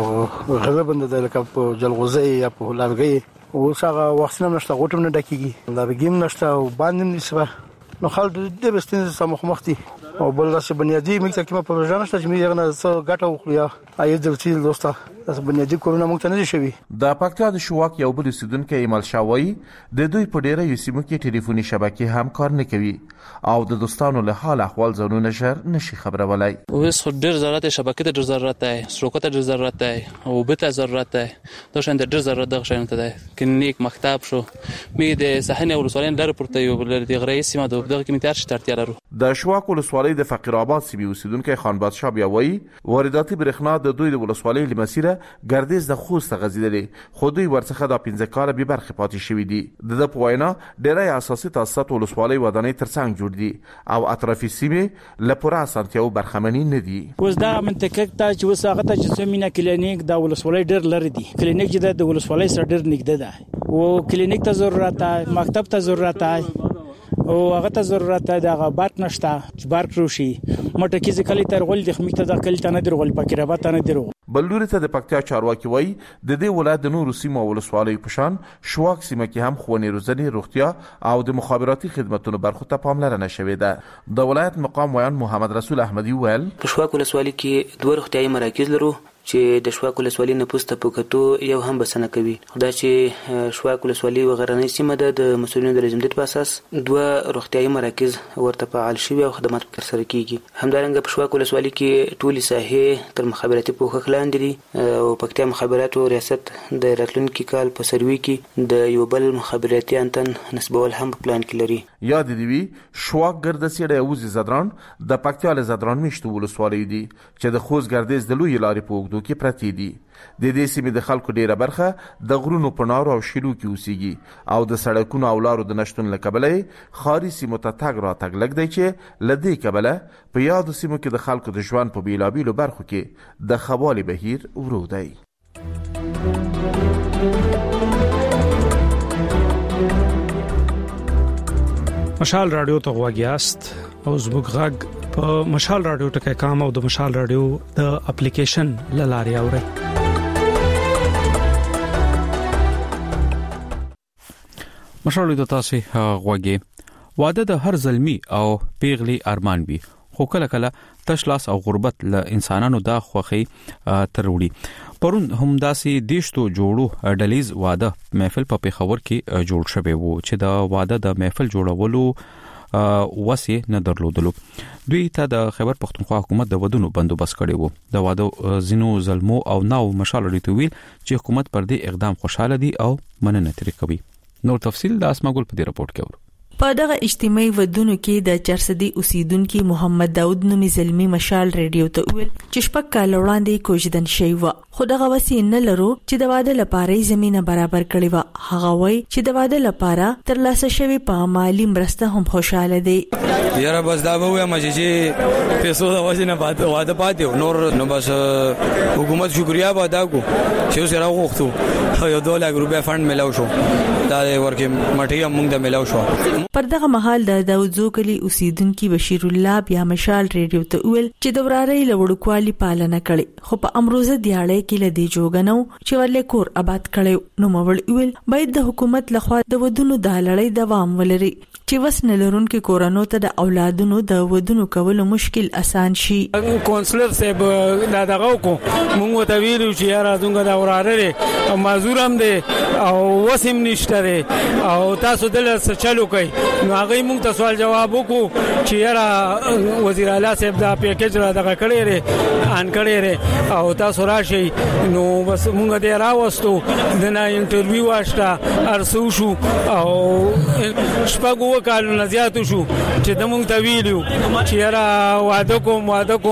غلبند د لکه په جلغوزي یا په لارګي او څنګه وخت نه نشته غوټم نه ډکیږي لارګیم نشته او باندې نسبه نو خلک د بستین سم مخمختي او بل څه بنیادی موږ ته کومه پروژه نشته چې موږ نه څه ګټه وکړو عاید درتي دوستا تاسو بنیادی کورونه موږ ته نه شوي. د پکتیا د شواک یو بل اوسیدونکو ایمل شاوی د دوی په ډیره یسیمو کې ټلیفوني شبکې هم کار نه کوي او د دوستانو له حال احوال زونو نشر نشي خبرولای. اوس ډیر ضرورت شبکې ته ډیر ضرورت دی، سروکو ته ډیر ضرورت دی او به ته ضرورت دی. دا شان ډیر ضرورت د شان ته دی کلینیک مکتب شو می د صحنه ولسوالۍ لر پورته یو بل د غړې سیمه دغه کې میتر شترتیا لرو. د شواک ولسوالۍ د فقیر آباد سیمې اوسیدونکو خان بادشاه بیا وایي وارداتي برېښنا د دوی د ولسوالۍ لمسیره ګردیز د خوست غزیدلې خو دوی ورڅخه د 15 کال به برخه پاتې شوې دي. د پوینا ډېرای اساسي تاسیسات ولسوالۍ ودانۍ ترڅنګ جوړ دي او اطرافي سیمې لپاره اسانتیاو برخمنې نه دي. اوس دا منطقه ته چې وساغه ته چې سمینه کلینیک د ولسوالۍ ډېر لري دي. کلینیک چې د ولسوالۍ سره ډېر نږدې ده او کلینیک ته ضرورت ده، مکتب ته ضرورت ده او هغه ته ضرورت ده د غبات نشته چې بار کروشي مټه کې ځکلې تر غول د خمیته د کلته نه درغول پکې رابطه نه درغول. بلوري ته د پکتیا چارواکي وای د دې ولایت د نورو سیمو ولسوالۍ پشان شواک سیمه کې هم خوونی روزنې روغتیا او د مخابراتي خدماتو برخو ته پاملرنه شوې ده. د ولایت مقام ویان محمد رسول احمدی ویل شواک ولسوالۍ کې دوه روغتیايي مراکز لرو چې د شواک ولسوالۍ نه پوسټ په کتو یو هم بسنه کوي. خدای چې شواک ولسوالۍ وغیرنۍ سیمه ده د مسؤلینو د لازمدت په اساس دوه روغتیايي مراکز ورته فعال شوي او خدمات ترسره کیږي. همدارنګه په شواک ولسوالۍ کې ټولي ساحې تر مخابراتي پوښښ لاندې دي او پکتیا مخابراتو ریاست د راتلونکي کال په سروي کې د یو بل مخابراتي انتن نسبول هم په پلان کې لري. یاد دی شواک ګردسي د یوز زدران د پکتیا له زدران میشتو ولسوالۍ دي چې د خوست ګردیز د لوی لارې په کې پرتی دي. د دې سیمې د خلکو ډیره برخه د غرونو پنارو او شیلو کې اوسېږي او د سړکونو او لارو د نشټون له کبله خاري سیمو ته تګ راتګ لګ دی چې لدې کبله په یادو سیمو کې د خلکو د ژوند په بیلابیلو برخو کې د خبالي بهیر ورو دی. مشال رادیو ته غواګیاست او زموږ غږ په مشال رادیو ټکای کام او د مشال رادیو د اپلیکیشن لاري اوري. مشال رادیو تاسو غواګي واده د هر زلمی او پیغلی ارمان وي خو کله کله تشلاس او غربت له انسانانو دا خوخي تروړي. پرون هم داسې دیشتو جوړو ډلیز واده محفل په پیښور کې جوړ شوی وو چې دا واده د محفل جوړولو وسه نه درلودلو. دوی ته د خیبر پختونخوا حکومت د ودونو بندوبست کړی وو. د واده زینو ظلمو او ناو مشال رادیو ویل چې حکومت پر دې اقدام خوشاله دي او مننه ترې کوي. نور تفصیل د اسماء ګل په دې رپورت کې اورو. په دغه اجتماعي ودونو کې د چرسدي اوسیدونکو محمد داود نومي زلمی مشال ریډیو ته ویل چې شپږ کال وړاندې کوژدن شوی و، خو دغه وسې نه لرو چې د واده لپاره زمينه برابر کړي و. هغه وایي چې د واده لپاره ترلاسه شوی په مالی مرسته هم خوشاله دی. یاره بس دا به وایم چې پیسو د وجه نه واده پاتې نور نو بس حکومت شکریا به ادا کو چې اوس راغوښتو یو 2 لک روپیا فند ملاو شو دا ورکه مټي موږ د ملاو شو. پر دغه مهال د داوودزو کلی اوسیدونکو بشیر الله بیا مشال ریډیو ته ویل چې د ورارۍ لوړکوالي پالنه کړي، خو په امروزه دیاړې کې لدی جوګنو چې ورلې کور آباد کړي. نو مول ویل باید د حکومت لخوا د ودونو د لړۍ دوام ولري چې وسنه لرونکو کورانو ته د اولادونو د ودونو کولو مشکل اسان شي. کونسلر صاحب دا دغه کو مونږ ته ویلو چې یاره څنګه دا وراره او معذور هم دي او وسیم نشته او تاسو دل چلو کوي. نو هغه مونږ ته سوال جواب وکړو چې یاره وزیر اعلی صاحب دا پیکیج را دغه کړی ری ان کړی ری او تاسو راشي. نو بس مونږ دې راوستو دنا انټرویو واشتا ارسو شو او شپږ کالونه زیات شو چې د مونږ ته ویلو چې یاره واده کوم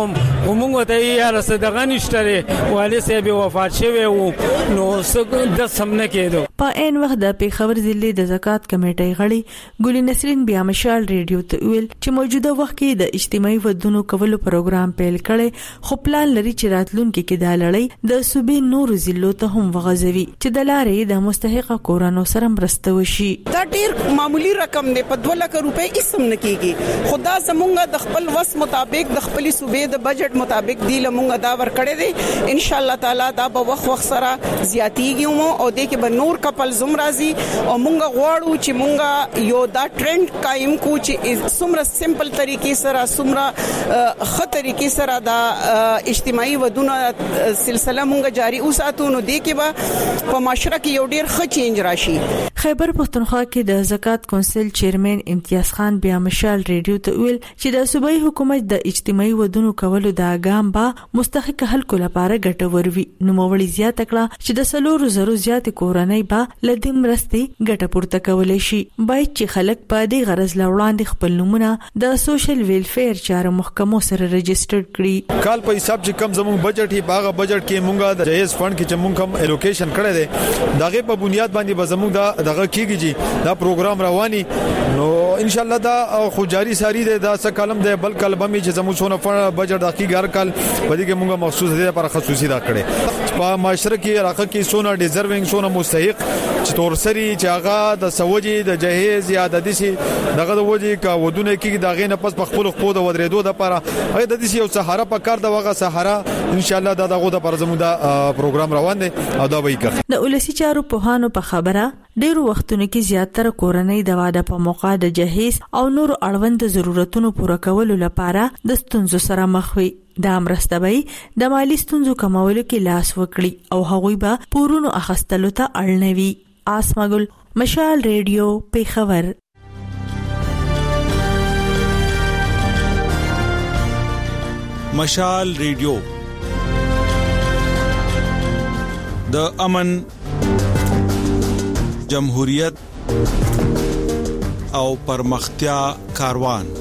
مونږ ته یاره صدقه نشته ری والي صاحب وفات شوی وو نو څه د سمنه کېدو. په ان وخت د پیښور ضلع د زکات کمیټې غړي ګل نسرین بیا مشال ریډیو ته ویل چې موجوده وخت کې د اجتماعي ودونو کولو پروګرام پیل کړي، خو پلان لري چې راتلونکي کې د لړۍ د صوبې نور ضلعو ته هم وغځوي چې د لارې د مستحق کورانو سره مرسته وشي. دا ډیر معمولی رقم دی، په 2 لک روپے اسم نه کیږي، خدا زمونږ د خپل وس مطابق د خپل صوبې د بجټ مطابق دی لمونږ دا ور کړی دی. ان شاء الله تعالی دا به وخت سره زیاتیږي او د کې به نور کپل زم راځي او مونږ غواړو چې مونږ یو دا ټرند قائم کو چې سمره سمپل طریقې سره سمره خ طریقې سره دا اجتماعي ودونه سلسله مونږ جاری اوساتو. نو د کې به په معاشره کې یو ډیر ښه چینج راشي. خیبر پختونخوا کې د زکات کونسل چیرمن امتیاز خان بیا مشال ریډیو ته ویل چې د صوبایي حکومت د اجتماعي ودونو کولو د اګام با مستحق خلکو لپاره ګټور وي. نو مولي زیات کړه چې د 300 زیات کورنۍ با لدیم رستي ګټه پورته کولای شي. باید چې خلک په دې غرض لوړاندې خپل نمونه د سوشل ویلفیر چارو محکمو سره رجسټر کړي. کال په حساب چې کم زموږ بجټ هي باغه بجټ کې مونږه د جهیز فند کې چې مونږ هم الوکیشن کړی دی دغه په بنیاد باندې به زموږ دغه کیږي دا پروګرام رواني. نو ان شاء الله دا خو جاری ساری دی دا څه کلم دی بل کلم می چې زموږ څونه فند بجټ دقیق هر کال په دې کې مونږه مخصوص دی پر خصوصي دا کړي په معاشره کې راخه کې سونه ډیزروینګ سونه مستحق چې تورسري چې هغه د سوجي د جهیز یا د دې دغه د وجه کا ودونه کې دغه نه پس خپل خپل د ودرېدو د لپاره هغه د دې یو سهاره په کار د وغه سهاره ان شاء الله دغه د پر زموږ د پروګرام روان دي او دا به کوي. د ولسی چارو په هانو په خبره ډیرو وختونو کې زیاتره کورنۍ د واده په موقع د جهیز او نور اړوند ضرورتونو پوره کولو لپاره د ستونزو سره مخ وي. دا مرستبای د مالی ستونزو کمولو کې لاس وکړي او هغوی به پورونو اخستلو ته اړنوي. آسمګل مشال ریډیو پیښور. مشال ریډیو د امن، جمهوریت او پرمختیا کاروان.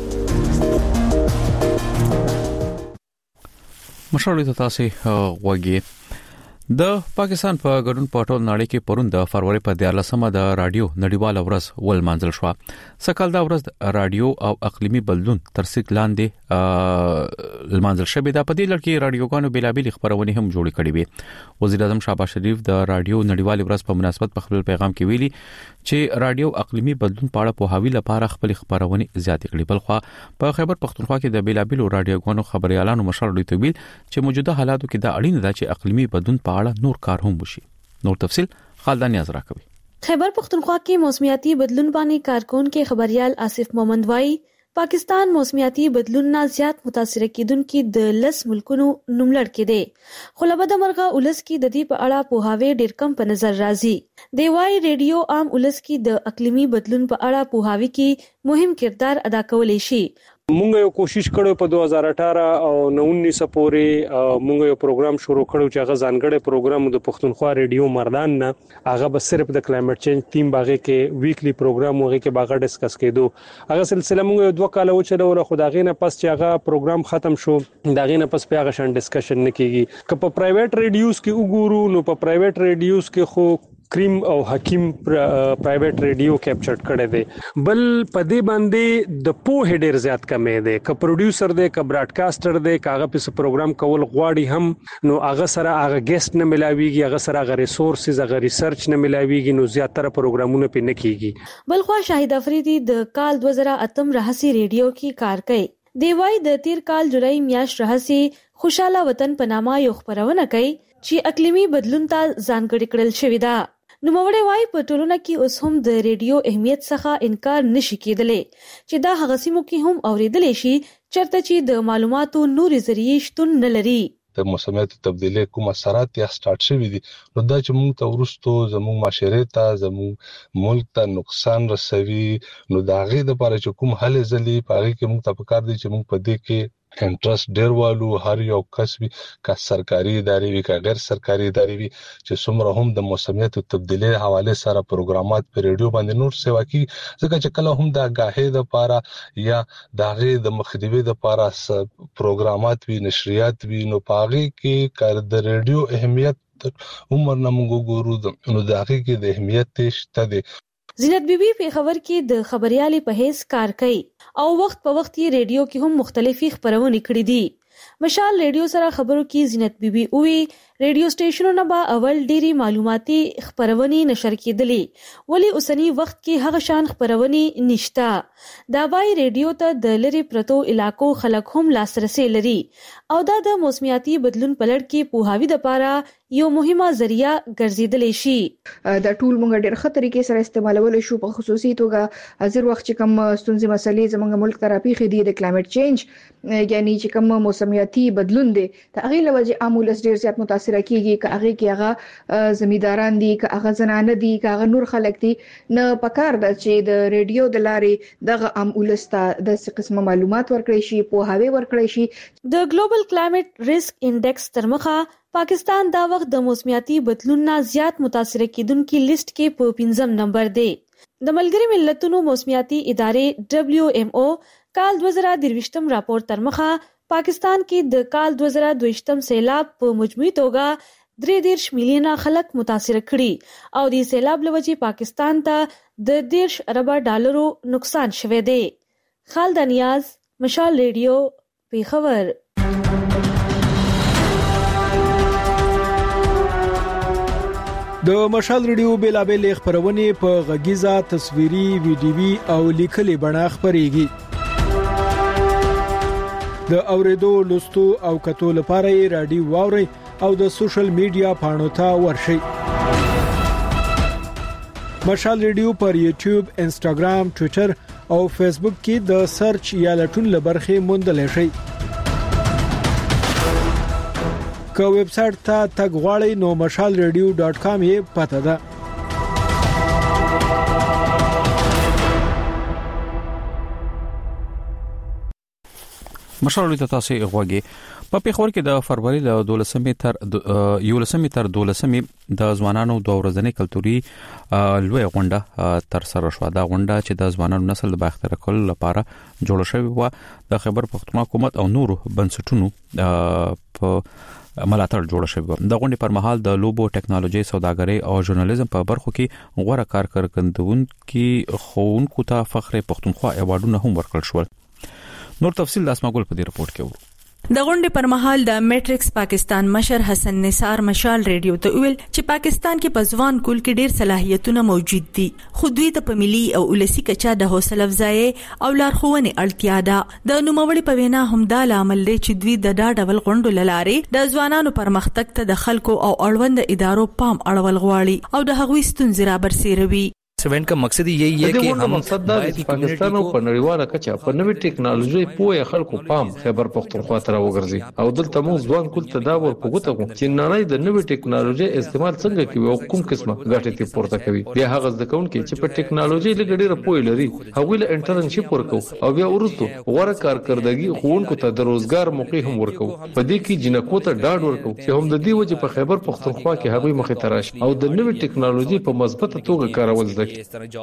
مشال ته تاسو غوږی د پاکستان په ګډون په ټول نړۍ کې پرون د فروری په 14مه د رادیو نړیواله ورځ ولمانځل شو. سکهال دا ورځ رادیو او اقلیمي بدلون تر څنګ لاندې لمانځل شوې ده. په دې لړ کې رادیوګانو بیلابل خبرونه هم جوړ کړي وي. وزیر اعظم شهباز شریف د رادیو نړیواله ورځ په مناسبت په خپل پیغام کې ویلي چې رادیو اقلیمي بدلون په اړه په هاوی لپاره خپل خبرونه زیات کړي. بلخو په خیبر پختونخوا کې د بیلابل رادیوګانو خبريالانو مشر دوی ته ویل چې موجوده حالاتو کې دا اړین ده چې اقلیمي بدلون په نور کار هم وشي. نور تفصيل خالدان نیاز راکوي. خیبر پختونخوا کې موسمیاتي بدلون باندې کارکون کې خبريال آصف محمد وای پاکستان موسمیاتي بدلون نه زیات متاثر کیدونکو د 10 ملکونو نوملړ کې دي. خو لبد مرغه ولس کې د دې په اړه په هاوی ډیر کم په نظر راځي. دی وای ریډیو عام ولس کې د اقلیمي بدلون په اړه په هاوی کې مهم کردار ادا کولای شي مونږ یو کوشش کړو په 2018 او 19 پورې مونږ یو پروګرام شروع کړو چې هغه ځانګړی پروګرام د پښتونخوا ریډیو مردان نه هغه به صرف د کلایمټ چینج تیم باغې کې ویکلی پروګرام وغه کې باغه ډسکس کېدو. هغه سلسله مونږ 2 کال وچلو خو دا غینه پس چې هغه پروګرام ختم شو دا غینه پس په هغه شان ډسکشن نه کیږي. که په پرایویټ ریډیوز کې وګورو نو په پرایویټ ریډیوز کې خو کریم او حکیم پرایویټ ریډیو کیپچر کړی دی. بل په دې باندې د پوهې ډیر زیات کمې دی. که پروډوسر دی که براډکاسټر دی که هغه په پروګرام کول غواړي هم نو هغه سره هغه ګیسټ نه ملاويږي هغه سره هغه ریسورسز هغه ریسرچ نه ملاويږي نو زیاتره پروګرامونه په نه کیږي. بلخوا شاهد افریدي د کال 2008 رهسي ریډیو کې کار کوي. دی وای د تیر کال جولای میاشت رهسي خوشاله وطن په نامه یو خبرونه کوي چې اقلیمي بدلون ته ځانګړی کړل شوی دا. نو موږ وای په ټولنه کې اوس هم د ریډیو اهمیت څخه انکار نشي کېدلی چې دا هغه سیمو کې هم اوریدل شي چرته چې د معلوماتو نوري ذریعہ شتون نه لري. د موسمیاتو تبدیلی کوم اثرات یا سٹارټ شوی دي نو دا چې موږ ته ورستو زموږ معاشره ته زموږ ملک ته نقصان رسوي نو دا غي د لپاره چې کوم حل ځلی پاره کې موږ ته پکار دي چې موږ په دې کې انټرست ډیر والو هر یو کس وي که سرکاري ادارې وي که غیر سرکاري ادارې وي چې څومره هم د موسمیاتو تبدیلی حواله سره پروګرامات په ریډیو باندې نور سیوا کی ځکه چې کله هم د آگاهی د لپاره یا د غي د مخنیوي د لپاره پروګرامات وي نشریات وي نو پاغي کې کار د ریډیو اهمیت عمر نه موږ ګورو نو د هغه کې د اهمیت شته دي. زینت بیبي په خبر کې د خبريالي په هیڅ کار کوي او وخت په وخت یې ریډیو کې هم مختلفي خبرونه کړې دي. مشال ریډیو سره خبرو کې زینت بیبي وی ریډیو سټیشنونه به اول ډيري معلوماتي خبرونه نشر کېدلې ولی اوسنی وخت کې هغه شان خبرونه نشتا. دا وای ریډیو ته د لری پرتو علاقو خلک هم لاسرسي لري او دا د موسمیاتي بدلون په لړ کې پوهاوی د پاره یو مهمه ذریعہ ګرځیدلی شي. دا ټول موږ ډېر ښه طریقې سره استعمالول شو په خصوصي توګه حاضر وخت چې کوم ستونزې مسلې زموږ ملک ته راپېښې دي د کلایمټ چینج یعنی چې کوم موسمیاتي بدلون دي ته هغه لوجه عامولس ډېر زیات متاثر کیږي که هغه کې هغه زمیداران دي که هغه زنانه دي که هغه نور خلک دي نه پکار ده چې د ریډیو د لارې دغه عامولس ته د څه قسمه معلومات ورکړي شي پوهاوی ورکړي شي. د ګلوبل کلایمټ ریسک انډیکس ترمخه پاکستان دا وخت د موسمیاتي بدلون نه زیات متاثر کیدونکو لیست کې په 5م نمبر دی. د ملګری ملتونو موسمیاتي ادارې WMO کال 2023م راپور ترمخه پاکستان کې د کال 2022م سیلاب په مجموعي توګه 3.3 میلیونه خلک متاثر کړي او د سیلاب لوجې پاکستان ته د 10 ارب ډالرو نقصان شوه دی. خالد نیاز مشال ریډیو پیښور. د مشال ریډیو بیلابل خبرونه په غږیزه تصویري ویډیوي او لیکلي بڼه خبريږي. د اوریدو لوستو او کتو لپاره رادیو واوري او د سوشل میډیا پاڼو ته ورشي. مشال ریډیو پر یوټیوب، انستګرام، ټوئیټر او فیسبوک کې د سرچ یا لټون لبرخه موندل شي. که ویب سټ ته تګ غواړئ نو mashalradio.com یې پته ده. مشال ته تاسو غوږی په پیښور کې د فروری له 12 تر 12 د ځوانانو د ورځنی کلتوري لوی غونډه تر سره شو. دا غونډه چې د ځوانانو نسل د باختر کول لپاره جوړ شوې و د خیبر پښتونخوا حکومت او نورو بنسټونو په ملاتړ جوړ شوی. د غونډې پر مهال د لوبو، ټکنالوژي، سوداګرۍ او ژورنالیزم په برخو کې غوړه کارکړونکو خوونکو ته فخر پښتونخوا ایوارډونه هم ورکړل شول. نور تفصیل د اسماګل په دې رپورت کې ورو. د غونډې پر مهال د میټرکس پاکستان مشر حسن نثار مشال ریډیو ته ویل چې پاکستان کې په ځوان کول کې ډېر صلاحیتونه موجود دي خو دوی ته په ملي او ولسی کچا د حوصله افزای او لارښوونې اړتیا ده. د نوموړي په وینا هم دا عمل دی چې دوی د ډاډول غونډو لاره د ځوانانو پرمختګ ته د خلکو او اړوند ادارو پام اړول غواړي او د هغوی ستونزې را برسېروي. इस इवेंट का मकसद यही है कि हम पाकिस्तान او په نړیواله کچه په نوې ټیکنالوژي پوهه خلکو پام خیبر پختونخوا ته راوګرځي او دلته موږ ځوان کول تداول کوته چې نړۍ د نوې ټیکنالوژي استعمال څنګه کوي او کوم قسمه ګټه ته پورته کوي بیا هغه ځکهونکي چې په ټیکنالوژي لګړي پوهه لري هغه له انټرنشپ ورکو او بیا ورستو غوړه کارکردګي خوونکو ته د روزګار موقع هم ورکو په دې کې جنکو ته ډاډ ورکو چې هم د دې وجه په خیبر پختونخوا کې هغه مخې تراش او د نوې ټیکنالوژي په مثبته توګه کارول زده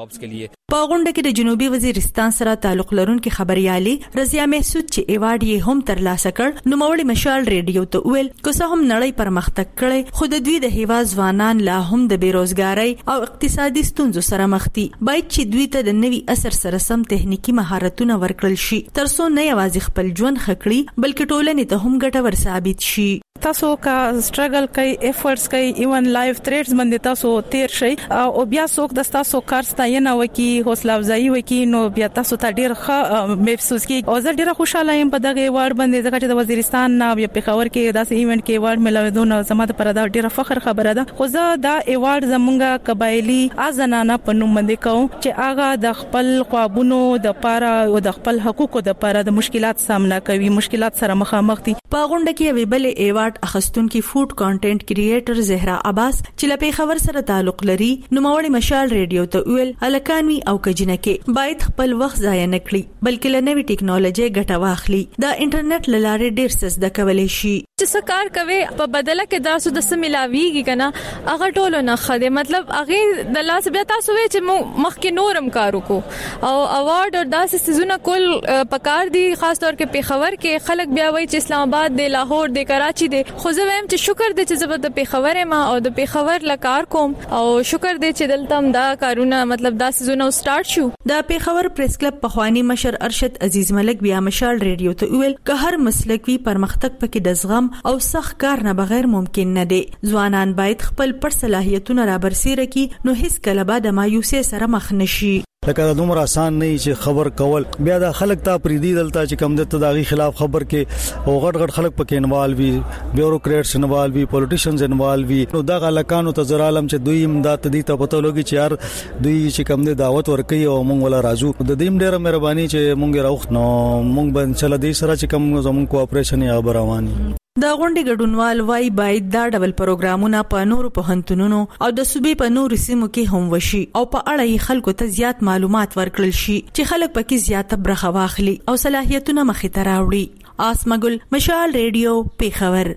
په غونډه کې د جنوبي وزیرستان سره تعلق لرونکي خبريالي رضیا محسود چې ایوارډ یې هم ترلاسه کړ نو مولوی مشال ریډیو ته ویل که څه هم نړۍ پرمختګ کړي خو د دوی د هیوا ځوانان لا هم د بیروزګاری او اقتصادي ستونزو سره مخ دي باید چې دوی ته د نوي اثر سره سم تخنیکی مهارتونه ورکړل شي ترڅو نه یوازې خپل ژوند خکړي بلکې ټولنې ته هم ګټور ثابت شي تاسو کا سټرګل کوي ایفورټس کوي ایون لایف تھریټس باندې تاسو تیر شي او بیا څوک د تاسو کارستا نه وکي حوصله افزایی وکي نو بیا تاسو ته ډیر ښه محسوس کی او زه ډیر خوشاله یم په دغه ایوارډ باندې ځکه چې د وزیرستان نه بیا پیښور کې داسې ایونت کې ایوارډ ملویدونه زموږ لپاره دا ډیر فخر خبره ده خو زه دا ایوارډ زمونږه قبایلی ازنانه په نوم باندې کوم چې هغه د خپل خوابونو د پاره او د خپل حقوقو د پاره د مشکلات سامنا کوي مشکلات سره مخامخ دي په غونډه کې ویبل ایوارډ اخستونکو فود کانټینټ کریئټر زهرا عباس چې لپاره خبر سره تعلق لري نو مولوی مشال ریډیو ته ویل الکانوي او کجنکه باید خپل وخت ضایع نه کړي بلکې له نوې ټیکنالوژي ګټه واخلي دا انټرنیټ لاره ډیر څه د کولای شي چې څه کار کوي په بدله کې تاسو د سملاویږي کنه هغه ټولو نه خده مطلب هغه د لاس بیا تاسو وی چې مخکې نورم کار وکړو او اوارډ او داسې سيزونه کول پکار دي خاص طور کې پیښور کې خلک بیا وایي چې اسلام آباد دی لاهور دی کراچي دی خو زه وایم چې شکر دې چې زه د پیښور ما او د پیښور لکار کوم او شکر دې چې دلته هم دا کارونه مطلب دا سيزونه سٹارټ شو د پیښور پریس کلب په خواني مشر ارشد عزیز ملک بیا مشال ریډیو ته ویل که هر مسلک وی پرمختګ پکې د زغم او سخت کار نه بغیر ممکن نه دی ځوانان باید خپل پر صلاحیتونه را برسېره کی نو هیڅ کله به د مایوسۍ سره مخ نشي لکه د دومره آسان نه چې خبر کول بیا د خلک ته پریدي دلته چې کم د تداغي خلاف خبر کې او غټ خلک پکې انوالو وي بیوروکریټس انوالو وي پولیټیشنز انوالو وي نو دا غلکانو ته زرالم چې دوی امداد دي ته پته لګي چې یار دوی چې کم د دعوت ورکي او مونږ ولا راځو د دې ډیره مهرباني چې مونږ راوخ نو مونږ به چل دې سره چې کم زموږ کوآپریشن یا رواني د غونډې ګډونوال وايي باید دا ډول پروګرامونه په نورو پوهنتونونو او د صوبې په نورو سیمو کې هم وشي او په اړه یې خلکو ته زیات معلومات ورکړل شي چې خلک پکې زیاته برخه واخلي او صلاحیتونه مخې ته راوړي آسمګل مشال ریډیو پیښور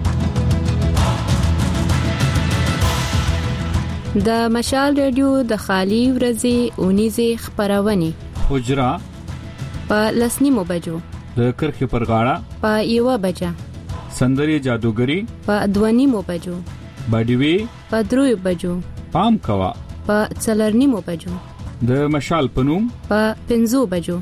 د مشال ریډیو د خالی ورځې اونیزه خبرونه حجرا په لسنیمو بجو د کرخې پر غاړه په 1 بجه سندري جادوګری په 2:30 بجو باډیوي په 3 بجو پام کوا په 4:30 بجو د مشال پنوم په 5 بجو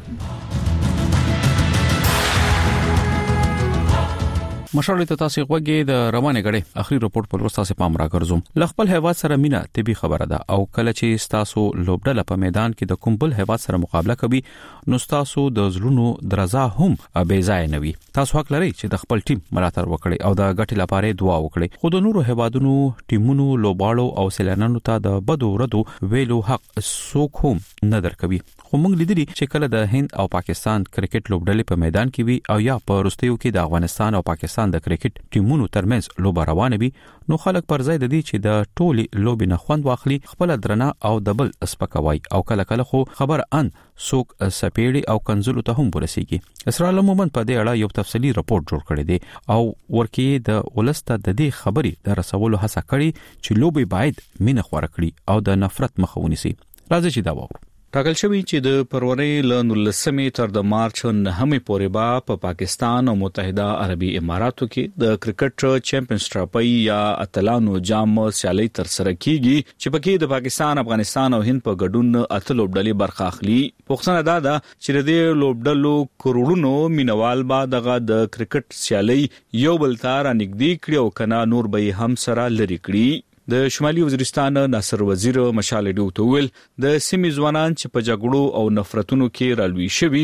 مشال ته تاسو غوږی د روانه غړي اخري رپورت پر وروسته سپام راګرځوم لخپل هیواد سره مینا طبي خبره ده او کله چې تاسو لوبډله په میدان کې د کومبل هیواد سره مقابله کوي نو تاسو د زلونو درزا هم بیځای نه وي تاسو حق لري چې د خپل ټیم ملاتړ وکړي او د ګټې لپاره دعا وکړي خو د نورو هیوادونو ټیمونو لوباړو او سیلانانو ته د بدو ردو ویلو حق څوک هم نه درکوي خو موږ لیدلي چې کله د هند او پاکستان کرکټ لوبډلې په میدان کې وي او یا په وروستیو کې د افغانستان او پاکستان د کرکټ ټیمونو ترمنځ لوبه روانه وي نو خلک پر ځای د دې چې د ټولي لوبې نه خوند واخلي خپل درنه او دبل اسپکوي او کله کله خو خبر ان سوک سپېړي او کنزلو ته هم ورسیږي اسرائیل مومن په دې اړه یو تفصیلی راپورټ جوړ کړی دی او ورکه د ولسته د دې خبرې د رسولو هڅه کړې چې لوبې باید مینه خور کړي او د نفرت مخه ونیسي راځي چې دا وورو ټاکل شوی چې د فروری ل 19 تر د مارچ 9 پورې په پاکستان او متحده عربي اماراتو کې د کرکټ چیمپیونز ټرافي یا اتلانو جام سیالي تر سره کیږي چې پکې د پاکستان افغانستان او هند په ګډون اتل لوبډلې برخه اخلي پوښتنه دا ده چې د لوبډلو کروڑونو مینوال با دغه د کرکټ سیالي یو بل تر نږدې کړي او کنا نور به هم سره لري کړي د شمالي وزیرستان ناصر وزیر مشال ډیو توول د سیمې ځوانان چې په جګړو او نفرتونو کې رالوي شوي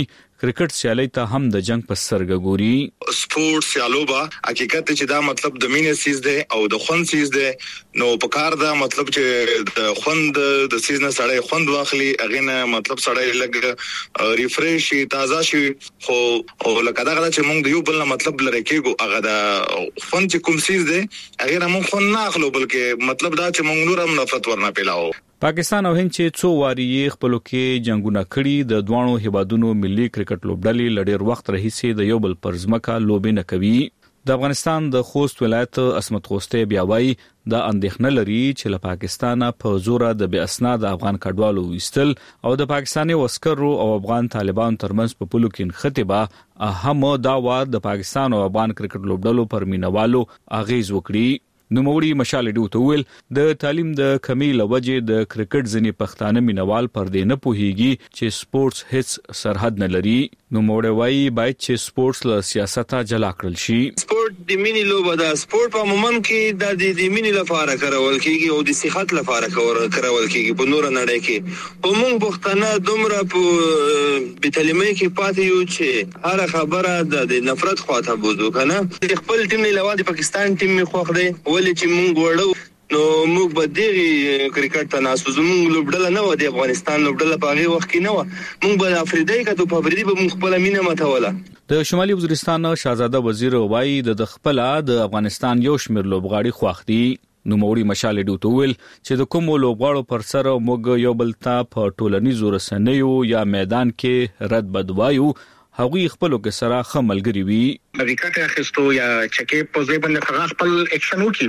کرکټ سیالي ته هم د جنگ په سترګه ګوري. سپورت سیالوبا حقیقت چې دا مطلب د مینې سیز دی او د خوند سیز دی، نو په کار دا مطلب چې د خوند د سیز نه سړی خوند واخلي، اغه نه مطلب سړی لګ ریفریش شي، تازه شي. خو او لکه دا چې موږ د یو بل مطلب لري کېګو هغه دا خوند چې کوم سیز دی هغه نه موږ خوند نه اخلو، بلکې مطلب دا چې موږ نور هم نفرت ورنه پیلاو. پاکستان او هند چې څو واری خپلو کې جنگونه کړي، د دوانو هیوادونو ملي کرکټ لوبډلې لډیر وخت راهیسې د یو بل پر ځمکه لوبې نه کوي. د افغانستان د خوست ولایت عصمت خوسته بیا وایي د اندېښنه لري چې له پاکستانه په زوره د بې اسناد افغان کډوالو وستل او د پاکستاني عسکرو او افغان طالبانو ترمنځ په پولو کې خطبه هم دا و د پاکستان او افغان کرکټ لوبډلو پر مینوالو اغیز وکړي. نوموړي مشال ډیو ته ویل د تعلیم د کمی لوجې د کرکټ ځنی پښتانه مینوال پر دې نه پوهیږي چې سپورتس هیڅ سرحد نه لري. نوموړي وایي باید چې سپورتس له سیاست جلا کړل شي. سپورت د مینې لوبه ده، سپورت په عموما کې د مینې لپاره کارول کیږي او د صحت لپاره کارول کیږي په نور نړۍ کې. په موږ پښتانه دومره په بې تعلیمۍ کې پاتې یو چې هر خبره د نفرت خواته بوزو کنه. خپل ټیم نه لوي پاکستان ټیم می خوښ دی ولې چې موږ وړو نو موږ به دغه کرکټ ته ناسو زموږ لوبډله نه و د افغانستان لوبډله په هغه وخت کې نه و، موږ به افریدای کته په افریدي به موږ خپل مینه متوله. د شمالي وزیرستان شاهزاده وزیر وایي د خپل د افغانستان یو شمیر لوبغاړي خوښ دي. نوموړي مشال ډیو ته ویل چې د کوم لوبغاړو پر سر موږ یو بل ته په ټولنیزو رسنیو یا میدان کې رد بدوایو هغوی خپلو کې سره خملګری وي. وکټ اخیستو یا چکه په ځای باندې هغه خپل اکشن وکړي،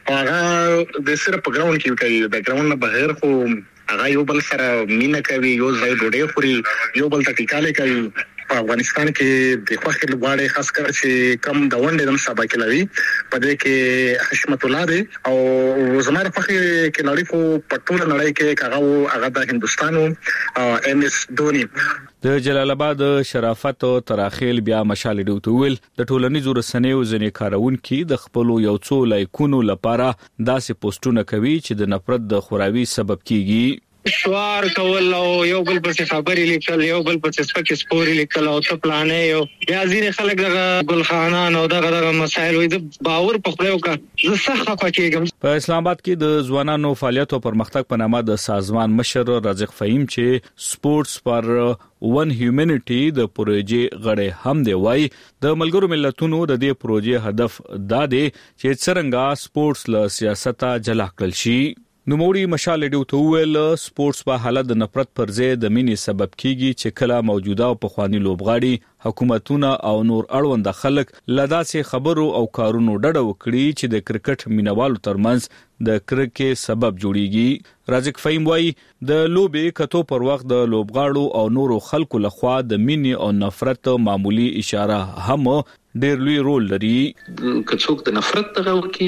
هغه د سره په ګراوند کې کوي، بیک ګراوند نه بهر خو هغه یو بل سره مینه کوي، یو ځای ډوډۍ خوري، یو بل ته ټیکاله کوي. په افغانستان کې د خوښ لوبغاړي خاص کر چې کم د ونډې د مسابقه لوي په دې کې حشمت الله دی او زماره فخر کلاړي خو په ټول نړۍ کې هغه د هندستان او ام اس دونی. د جلال آباد شرافت او تراخیل بیا مشال ډیو ته ویل د ټولنیزو رسنیو ځنې کارونکو د خپل یو څو لایکونو لپاره داسې پوسټونه کوي چې د نفرت د خوراوي سبب کیږي. شوار کول او یو بل په خبرې لیکل، یو بل په سپکه سپوري لیکل او ته پلانې یو بیا ځینې خلک دغه ګلخانان او دغه مسایل وي د باور په خپل وکړه زه سخت خوکېږم. په اسلام آباد کې د ځوانانو فعالیت او پرمختګ په نامه د سازمان مشر رازق فهیم چې سپورتس پر ون هیومنټي د پروژې غړي هم دی وای د ملګرو ملتونو د دې پروژې هدف دا دی چې څنګه سپورتس له سیاسته جلا کړل شي. نوموړي مشال ډیو ته ویل سپورتس په حالت د نفرت پر ځای د مینې سبب کیږي چې کله موجوده او پخوانی لوبغاړي حکومتونه او نور اړوند خلک لداسې خبرو او کارونو ډډه وکړي چې د کرکټ مینوالو ترمنځ د کرکې سبب جوړیږي. رازق فهیم وایي د لوبې کتو پر وخت د لوبغاړو او نورو خلکو لخوا د مینې او نفرت معمولی اشاره هم ډېر لوی رول لري. کڅوک د نفرت دغه ورکی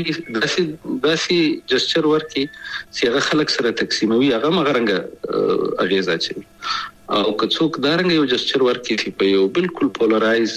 داسي جسچر ورکی چې هغه خلک سره تقسیموي، هغه مغرنګ اغیزه چي او کڅوک دارنګ یو جسچر ورکی چې په یو بالکل پولرایز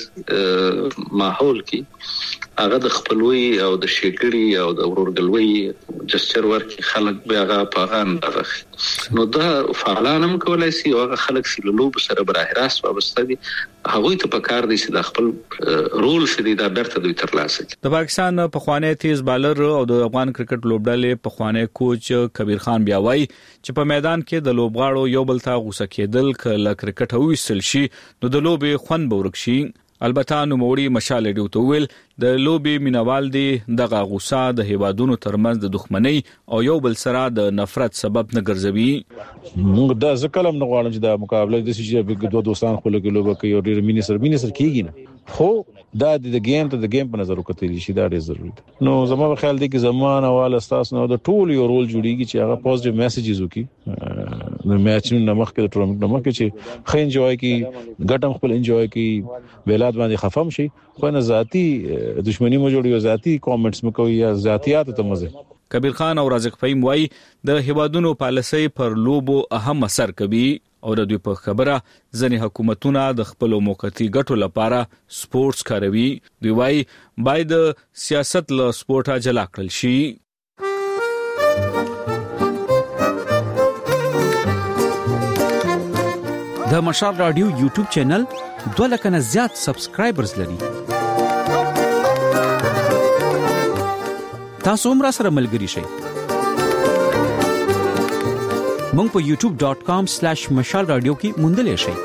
ماحول کې هغه د خپلوي او د شګړې او د ورورګلوي جسچر ورکی خلک به هغه پاغان دغه نو دا فعالانم کولای شي او هغه خلک سلوب سره براه راست وابسته دي، هغه ته په کار دي چې د خپل رول سړي دا برته دوی ترلاسه کړي. د پاکستان پخوانی تیز بالر او د افغان کرکټ لوبډلې پخوانی کوچ کبیر خان بیا وایي چې په میدان کې د لوبغاړو یو بل ته غوسه کېدل کله کرکټ وېستل شي نو د لوبې خوند به ورک شي. البته نوموړي مشال ډیو ته ویل د لوبې مینوال دي دغه غوسه د هیوادونو ترمنځ د دښمنۍ او یو بل سره د نفرت سبب نه ګرځوي. موږ دا ځکه هم نه غواړم چې د مقابله د چې دوه دوستان خپل کې لوبه کوي او ډېر مینې سره کیږي نه، خو دا د گیم ته د گیم په نظر وکړل شي دا ډېر ضروري ده. نو زما په خیال دی چې زمانه والا تاسو نو د ټول یو رول جوړیږي چې هغه پوزټیو میسجز وکړي د میچونو نمخ کې د ټورنمنت نمخ کې چې خې انجوای کی ګټم خپل انجوای کی بیلات باندې خفم شي، خو نه ذاتی دښمنی مو جوړي او ذاتی کامنټس مو کوي یا ذاتيات ته مزه. کبیر خان او رازق فهیم وایي د هیوادونو پالیسي پر لوبو اهم اثر کوي او د دوی په خبره ځنې حکومتونه د خپل موقتی ګټو لپاره سپورتس کاروي. دوی وایي باید سیاست له سپورټه جلا کړل شي. د مشال رادیو یوټیوب چینل 2 لک نه زیات سبسکرایبرز لري. تاسو هم را سره ملګري شئ. مونږ په youtube.com/mashal radio کې موندلې شئ.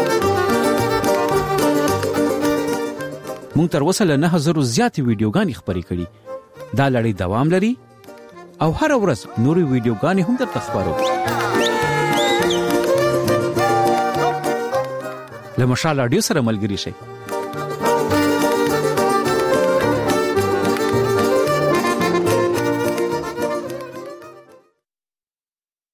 مونږ تر اوسه له 9000 زیاتې ویډیوګانې خبرې کړې. دا لړۍ دوام لري او هر ورځ نورې ویډیوګانې هم درته خبرو. له مشال رادیو سره ملګري شئ.